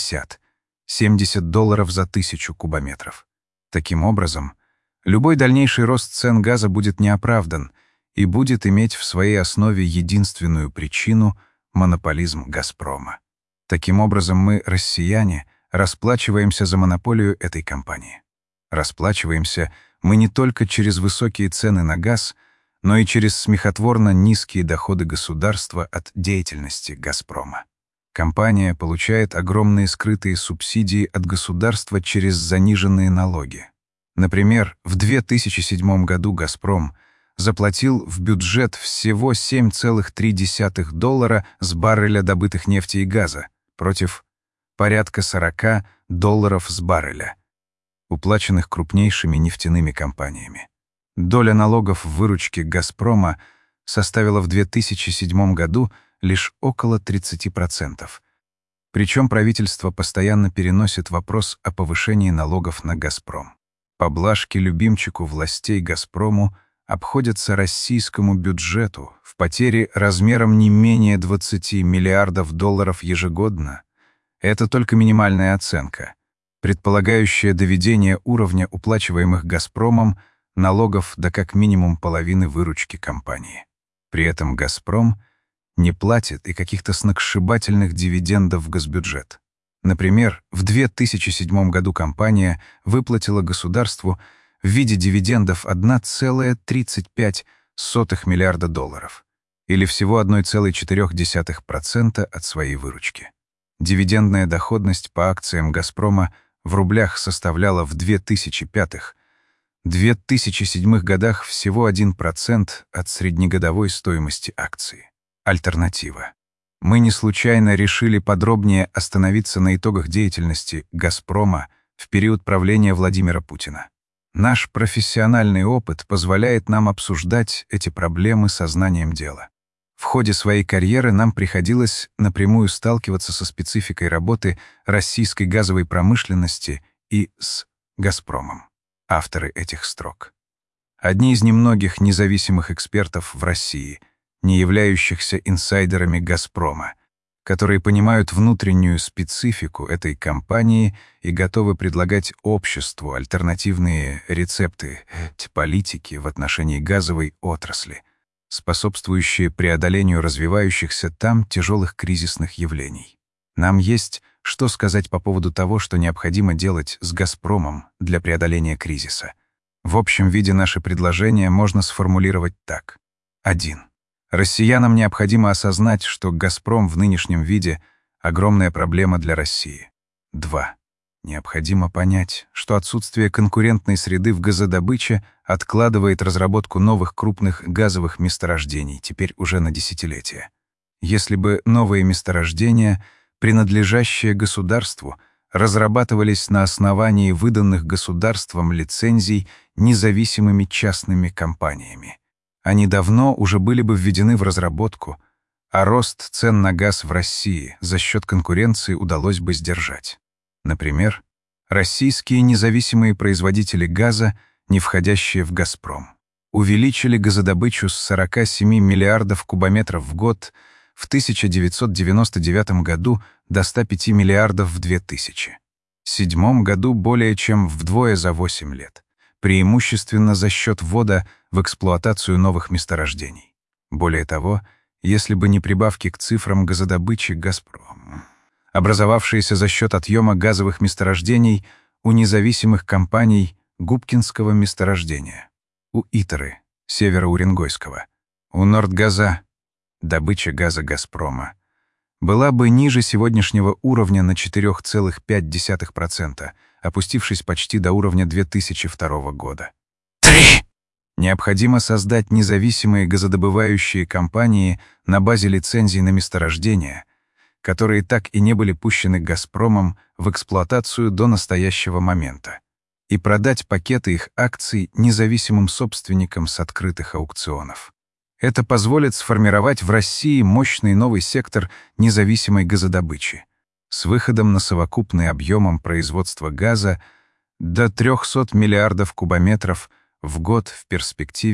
шестьдесят-семьдесят долларов за тысячу кубометров. Таким образом, любой дальнейший рост цен газа будет неоправдан и будет иметь в своей основе единственную причину — монополизм «Газпрома». Таким образом, мы, россияне, расплачиваемся за монополию этой компании. Расплачиваемся мы не только через высокие цены на газ, но и через смехотворно низкие доходы государства от деятельности «Газпрома». Компания получает огромные скрытые субсидии от государства через заниженные налоги. Например, в две тысячи седьмом году «Газпром» заплатил в бюджет всего семь целых три десятых доллара с барреля добытых нефти и газа против порядка сорока долларов с барреля, уплаченных крупнейшими нефтяными компаниями. Доля налогов в выручке «Газпрома» составила в две тысячи седьмом году лишь около тридцати процентов. Причем правительство постоянно переносит вопрос о повышении налогов на «Газпром». Поблажки-любимчику властей «Газпрому» обходятся российскому бюджету в потери размером не менее двадцати миллиардов долларов ежегодно. Это только минимальная оценка, предполагающая доведение уровня уплачиваемых «Газпромом» налогов до как минимум половины выручки компании. При этом «Газпром» не платит и каких-то сногсшибательных дивидендов в госбюджет. Например, в две тысячи седьмом году компания выплатила государству в виде дивидендов одна целая тридцать пять сотых миллиарда долларов, или всего одна целая четыре десятых процента от своей выручки. Дивидендная доходность по акциям «Газпрома» в рублях составляла в две тысячи пятом — две тысячи седьмом годах всего один процент от среднегодовой стоимости акции. Альтернатива. Мы не случайно решили подробнее остановиться на итогах деятельности «Газпрома» в период правления Владимира Путина. Наш профессиональный опыт позволяет нам обсуждать эти проблемы сознанием дела. В ходе своей карьеры нам приходилось напрямую сталкиваться со спецификой работы российской газовой промышленности и с «Газпромом». Авторы этих строк. Одни из немногих независимых экспертов в России, не являющихся инсайдерами «Газпрома», которые понимают внутреннюю специфику этой компании и готовы предлагать обществу альтернативные рецепты политики в отношении газовой отрасли, способствующие преодолению развивающихся там тяжелых кризисных явлений. Нам есть что сказать по поводу того, что необходимо делать с «Газпромом» для преодоления кризиса. В общем виде наше предложение можно сформулировать так. один. Россиянам необходимо осознать, что «Газпром» в нынешнем виде — огромная проблема для России. два. Необходимо понять, что отсутствие конкурентной среды в газодобыче откладывает разработку новых крупных газовых месторождений, теперь уже на десятилетия. Если бы новые месторождения, принадлежащие государству, разрабатывались на основании выданных государством лицензий независимыми частными компаниями, они давно уже были бы введены в разработку, а рост цен на газ в России за счет конкуренции удалось бы сдержать. Например, российские независимые производители газа, не входящие в «Газпром», увеличили газодобычу с сорока семи миллиардов кубометров в год в тысяча девятьсот девяносто девятом году до ста пяти миллиардов в две тысячи седьмом году более чем вдвое за восемь лет, преимущественно за счет ввода в эксплуатацию новых месторождений. Более того, если бы не прибавки к цифрам газодобычи «Газпром», образовавшиеся за счет отъема газовых месторождений у независимых компаний Губкинского месторождения, у Итеры, Северо-Уренгойского, у Нордгаза, добыча газа «Газпрома», была бы ниже сегодняшнего уровня на четыре целых пять десятых процента, опустившись почти до уровня две тысячи второго года. три. Необходимо создать независимые газодобывающие компании на базе лицензий на месторождения, которые так и не были пущены «Газпромом» в эксплуатацию до настоящего момента, и продать пакеты их акций независимым собственникам с открытых аукционов. Это позволит сформировать в России мощный новый сектор независимой газодобычи с выходом на совокупный объемом производства газа до трёхсот миллиардов кубометров в год в перспективе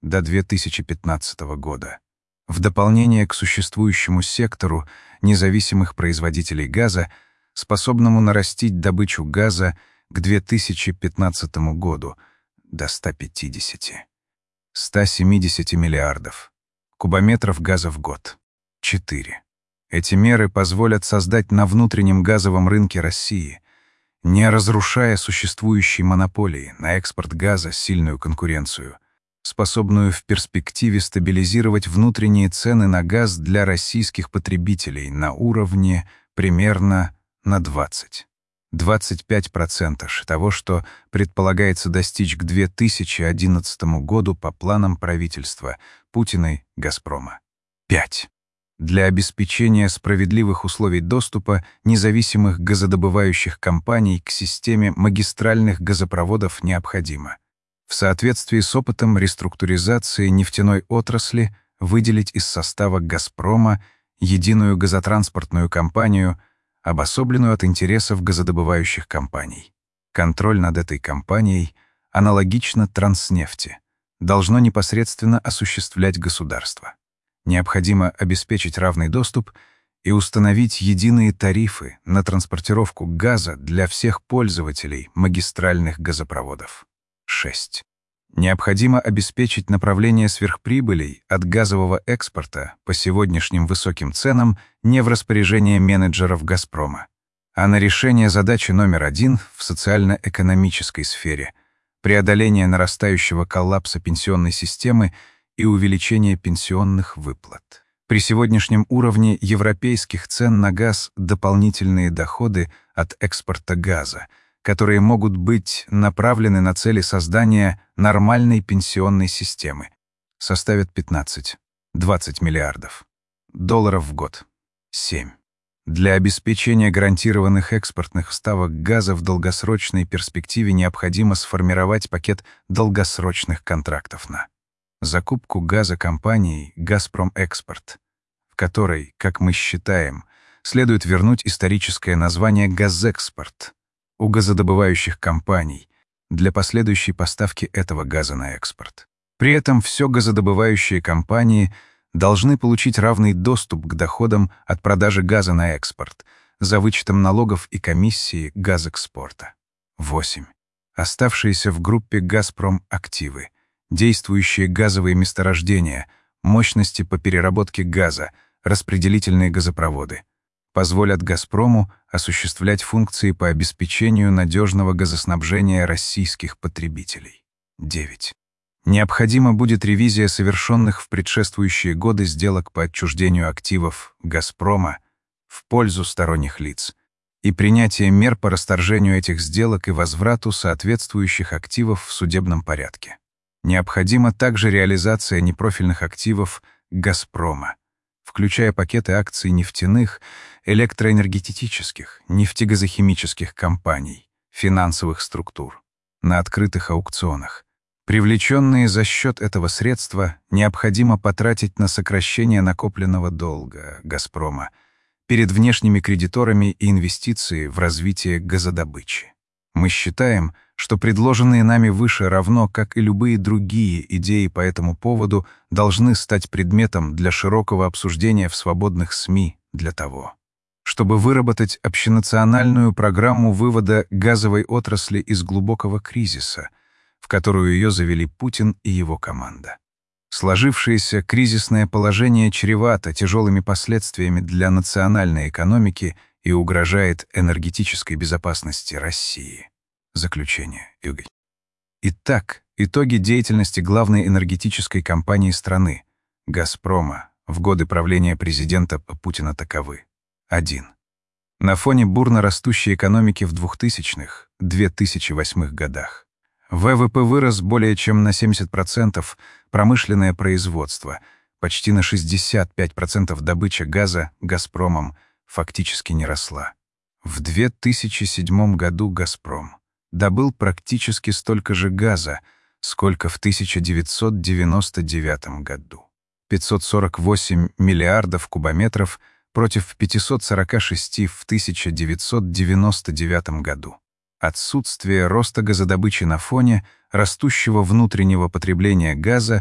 до две тысячи пятнадцатого года. В дополнение к существующему сектору независимых производителей газа, способному нарастить добычу газа к две тысячи пятнадцатому году до ста пятидесяти — ста семидесяти миллиардов кубометров газа в год. четыре. Эти меры позволят создать на внутреннем газовом рынке России, не разрушая существующей монополии на экспорт газа, сильную конкуренцию, способную в перспективе стабилизировать внутренние цены на газ для российских потребителей на уровне примерно на двадцать — двадцать пять процентов того, что предполагается достичь к две тысячи одиннадцатому году по планам правительства Путина и «Газпрома». пять. Для обеспечения справедливых условий доступа независимых газодобывающих компаний к системе магистральных газопроводов необходимо, в соответствии с опытом реструктуризации нефтяной отрасли, выделить из состава «Газпрома» единую газотранспортную компанию, обособленную от интересов газодобывающих компаний. Контроль над этой компанией, аналогично Транснефти, должно непосредственно осуществлять государство. Необходимо обеспечить равный доступ и установить единые тарифы на транспортировку газа для всех пользователей магистральных газопроводов. шесть. Необходимо обеспечить направление сверхприбылей от газового экспорта по сегодняшним высоким ценам не в распоряжение менеджеров «Газпрома», а на решение задачи номер один в социально-экономической сфере — преодоление нарастающего коллапса пенсионной системы и увеличение пенсионных выплат. При сегодняшнем уровне европейских цен на газ дополнительные доходы от экспорта газа, которые могут быть направлены на цели создания нормальной пенсионной системы, составят пятнадцать — двадцать миллиардов долларов в год. семь. Для обеспечения гарантированных экспортных ставок газа в долгосрочной перспективе необходимо сформировать пакет долгосрочных контрактов на закупку газа компанией «Газпромэкспорт», в которой, как мы считаем, следует вернуть историческое название «Газэкспорт» у газодобывающих компаний для последующей поставки этого газа на экспорт. При этом все газодобывающие компании должны получить равный доступ к доходам от продажи газа на экспорт за вычетом налогов и комиссии газэкспорта. восемь. Оставшиеся в группе «Газпром» активы, действующие газовые месторождения, мощности по переработке газа, распределительные газопроводы, позволят «Газпрому» осуществлять функции по обеспечению надежного газоснабжения российских потребителей. девять. Необходима будет ревизия совершенных в предшествующие годы сделок по отчуждению активов «Газпрома» в пользу сторонних лиц и принятие мер по расторжению этих сделок и возврату соответствующих активов в судебном порядке. Необходима также реализация непрофильных активов «Газпрома», включая пакеты акций нефтяных, электроэнергетических, нефтегазохимических компаний, финансовых структур, на открытых аукционах. Привлеченные за счет этого средства необходимо потратить на сокращение накопленного долга «Газпрома» перед внешними кредиторами и инвестиции в развитие газодобычи. Мы считаем, что предложенные нами выше, равно как и любые другие идеи по этому поводу, должны стать предметом для широкого обсуждения в свободных СМИ для того, чтобы выработать общенациональную программу вывода газовой отрасли из глубокого кризиса, в которую ее завели Путин и его команда. Сложившееся кризисное положение чревато тяжелыми последствиями для национальной экономики и угрожает энергетической безопасности России. Заключение. Итак, итоги деятельности главной энергетической компании страны, «Газпрома», в годы правления президента Путина таковы. один. На фоне бурно растущей экономики в двухтысячных — две тысячи восьмых годах вэ вэ пэ вырос более чем на семьдесят процентов, промышленное производство, почти на шестьдесят пять процентов добыча газа «Газпромом» фактически не росла. В две тысячи седьмом году «Газпром» добыл практически столько же газа, сколько в тысяча девятьсот девяносто девятом году. пятьсот сорок восемь миллиардов кубометров против пятисот сорока шести в тысяча девятьсот девяносто девятом году. Отсутствие роста газодобычи на фоне растущего внутреннего потребления газа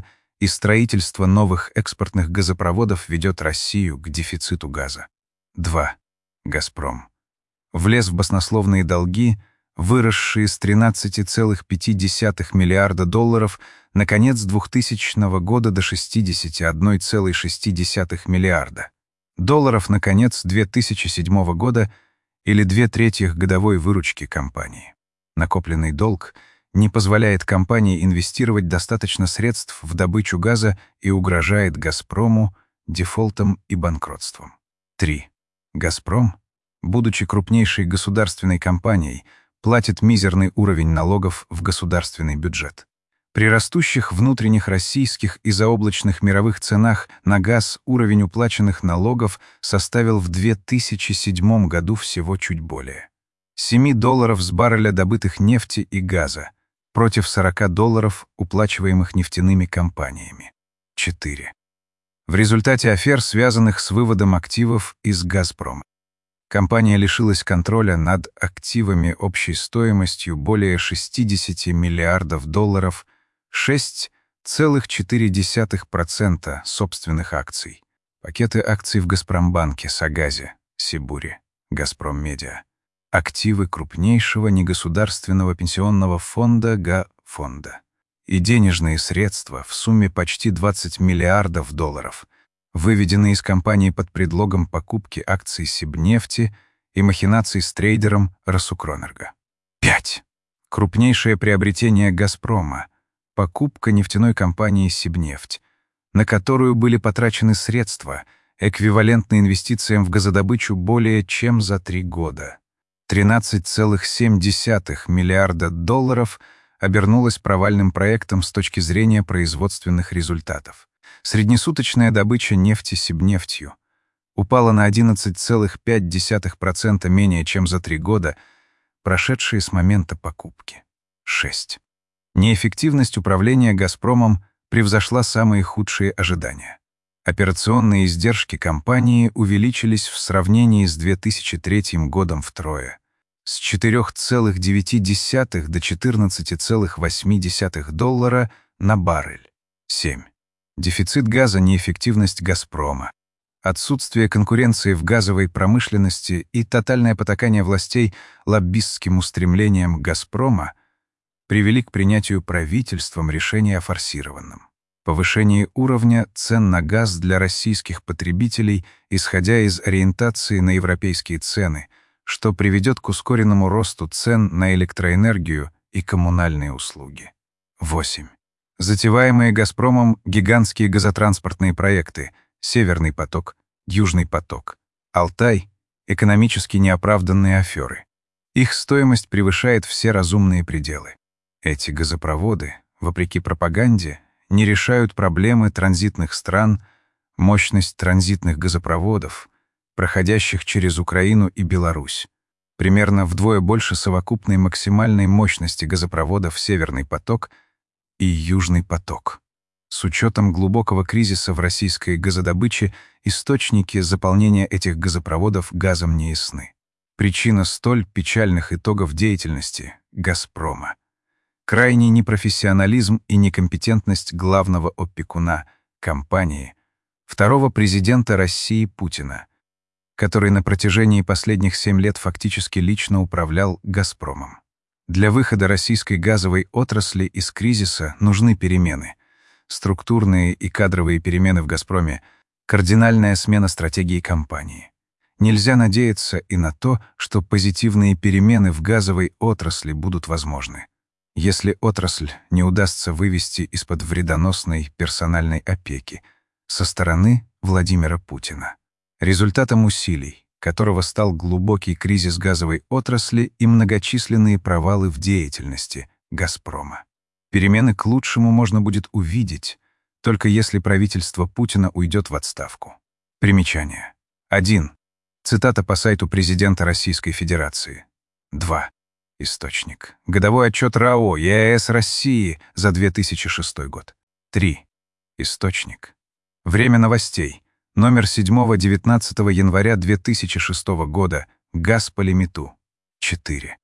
и строительство новых экспортных газопроводов ведет Россию к дефициту газа. два. «Газпром». Влез в баснословные долги, выросшие с тринадцати целых пяти десятых миллиарда долларов на конец двухтысячного года до шестидесяти одной целой шести десятых миллиарда долларов на конец две тысячи седьмого года или две трети годовой выручки компании. Накопленный долг не позволяет компании инвестировать достаточно средств в добычу газа и угрожает «Газпрому» дефолтом и банкротством. три. «Газпром», будучи крупнейшей государственной компанией, платит мизерный уровень налогов в государственный бюджет. При растущих внутренних российских и заоблачных мировых ценах на газ уровень уплаченных налогов составил в две тысячи седьмом году всего чуть более семи долларов с барреля добытых нефти и газа против сорока долларов, уплачиваемых нефтяными компаниями. четыре. В результате афер, связанных с выводом активов из «Газпрома», компания лишилась контроля над активами общей стоимостью более шестидесяти миллиардов долларов, шесть целых четыре десятых процента собственных акций. Пакеты акций в «Газпромбанке», «Сагазе», «Сибуре», «Газпроммедиа». Активы крупнейшего негосударственного пенсионного фонда га-фонда. И денежные средства в сумме почти двадцать миллиардов долларов, выведенные из компании под предлогом покупки акций Сибнефти и махинаций с трейдером Росукрэнерго. пять. Крупнейшее приобретение «Газпрома» — покупка нефтяной компании «Сибнефть», на которую были потрачены средства, эквивалентные инвестициям в газодобычу более чем за три года. тринадцать целых семь десятых миллиарда долларов обернулось провальным проектом с точки зрения производственных результатов. Среднесуточная добыча нефти Сибнефтью упала на одиннадцать целых пять десятых процента менее чем за три года, прошедшие с момента покупки. шесть. Неэффективность управления «Газпромом» превзошла самые худшие ожидания. Операционные издержки компании увеличились в сравнении с две тысячи третьим годом втрое, с четырёх целых девяти десятых до четырнадцати целых восьми десятых доллара на баррель. семь. Дефицит газа, неэффективность «Газпрома», отсутствие конкуренции в газовой промышленности и тотальное потакание властей лоббистским устремлениям «Газпрома» привели к принятию правительством решения о форсированном повышении уровня цен на газ для российских потребителей, исходя из ориентации на европейские цены, что приведет к ускоренному росту цен на электроэнергию и коммунальные услуги. восемь. Затеваемые «Газпромом» гигантские газотранспортные проекты «Северный поток», «Южный поток», «Алтай» — экономически неоправданные аферы. Их стоимость превышает все разумные пределы. Эти газопроводы, вопреки пропаганде, не решают проблемы транзитных стран, мощность транзитных газопроводов, проходящих через Украину и Беларусь, примерно вдвое больше совокупной максимальной мощности газопроводов «Северный поток» и «Южный поток». С учетом глубокого кризиса в российской газодобыче источники заполнения этих газопроводов газом не ясны. Причина столь печальных итогов деятельности «Газпрома» — крайний непрофессионализм и некомпетентность главного опекуна компании, второго президента России Путина, который на протяжении последних семи лет фактически лично управлял «Газпромом». Для выхода российской газовой отрасли из кризиса нужны перемены. Структурные и кадровые перемены в «Газпроме», кардинальная смена стратегии компании. Нельзя надеяться и на то, что позитивные перемены в газовой отрасли будут возможны, если отрасль не удастся вывести из-под вредоносной персональной опеки со стороны Владимира Путина. Результатом усилий, которого стал глубокий кризис газовой отрасли и многочисленные провалы в деятельности «Газпрома». Перемены к лучшему можно будет увидеть, только если правительство Путина уйдет в отставку. Примечание. один. Цитата по сайту президента Российской Федерации. два. Источник. Годовой отчет РАО ЕАЭС России за две тысячи шестой год. три. Источник. Время новостей. Номер седьмого-девятнадцатого января две тысячи шестого года. Газ по лимиту. четыре.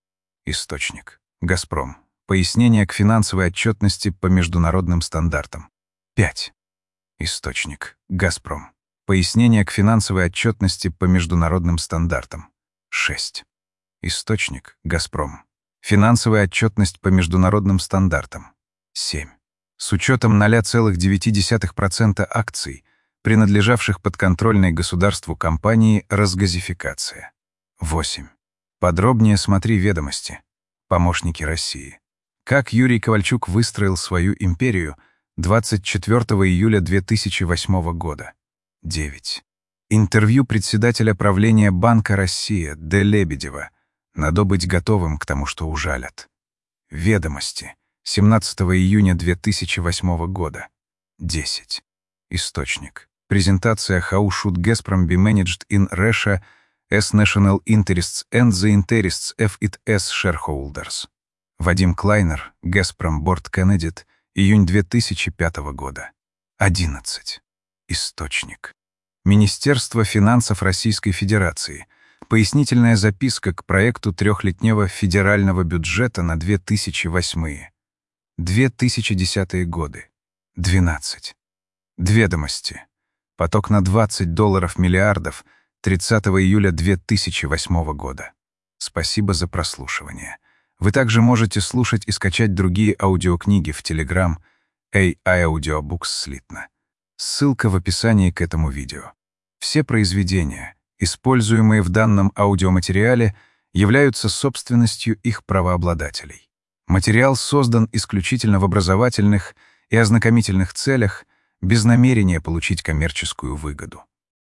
Источник. «Газпром». Пояснение к финансовой отчетности по международным стандартам. пять. Источник. «Газпром». Пояснение к финансовой отчетности по международным стандартам. шесть. Источник. «Газпром». Финансовая отчетность по международным стандартам. семь. С учетом ноль целых девять десятых процента акций, принадлежавших подконтрольной государству компании «Разгазификация». восемь. Подробнее смотри ведомости. Помощники России. Как Юрий Ковальчук выстроил свою империю двадцать четвёртого июля две тысячи восьмого года. девять. Интервью председателя правления Банка России Д. Лебедева. Надо быть готовым к тому, что ужалят. Ведомости. семнадцатого июня две тысячи восьмого года. десять. Источник. Презентация How should Gazprom be managed in Russia as national interests and the interests of its as shareholders. Вадим Клайнер, Gazprom Board Candidate, июнь две тысячи пятого года. одиннадцать. Источник. Министерство финансов Российской Федерации. Пояснительная записка к проекту трехлетнего федерального бюджета на две тысячи восьмые — две тысячи десятые годы. двенадцать. Ведомости. Поток на двадцать долларов миллиардов тридцатого июля две тысячи восьмого года. Спасибо за прослушивание. Вы также можете слушать и скачать другие аудиокниги в Telegram эй ай Audiobooks слитно. Ссылка в описании к этому видео. Все произведения, используемые в данном аудиоматериале, являются собственностью их правообладателей. Материал создан исключительно в образовательных и ознакомительных целях, без намерения получить коммерческую выгоду.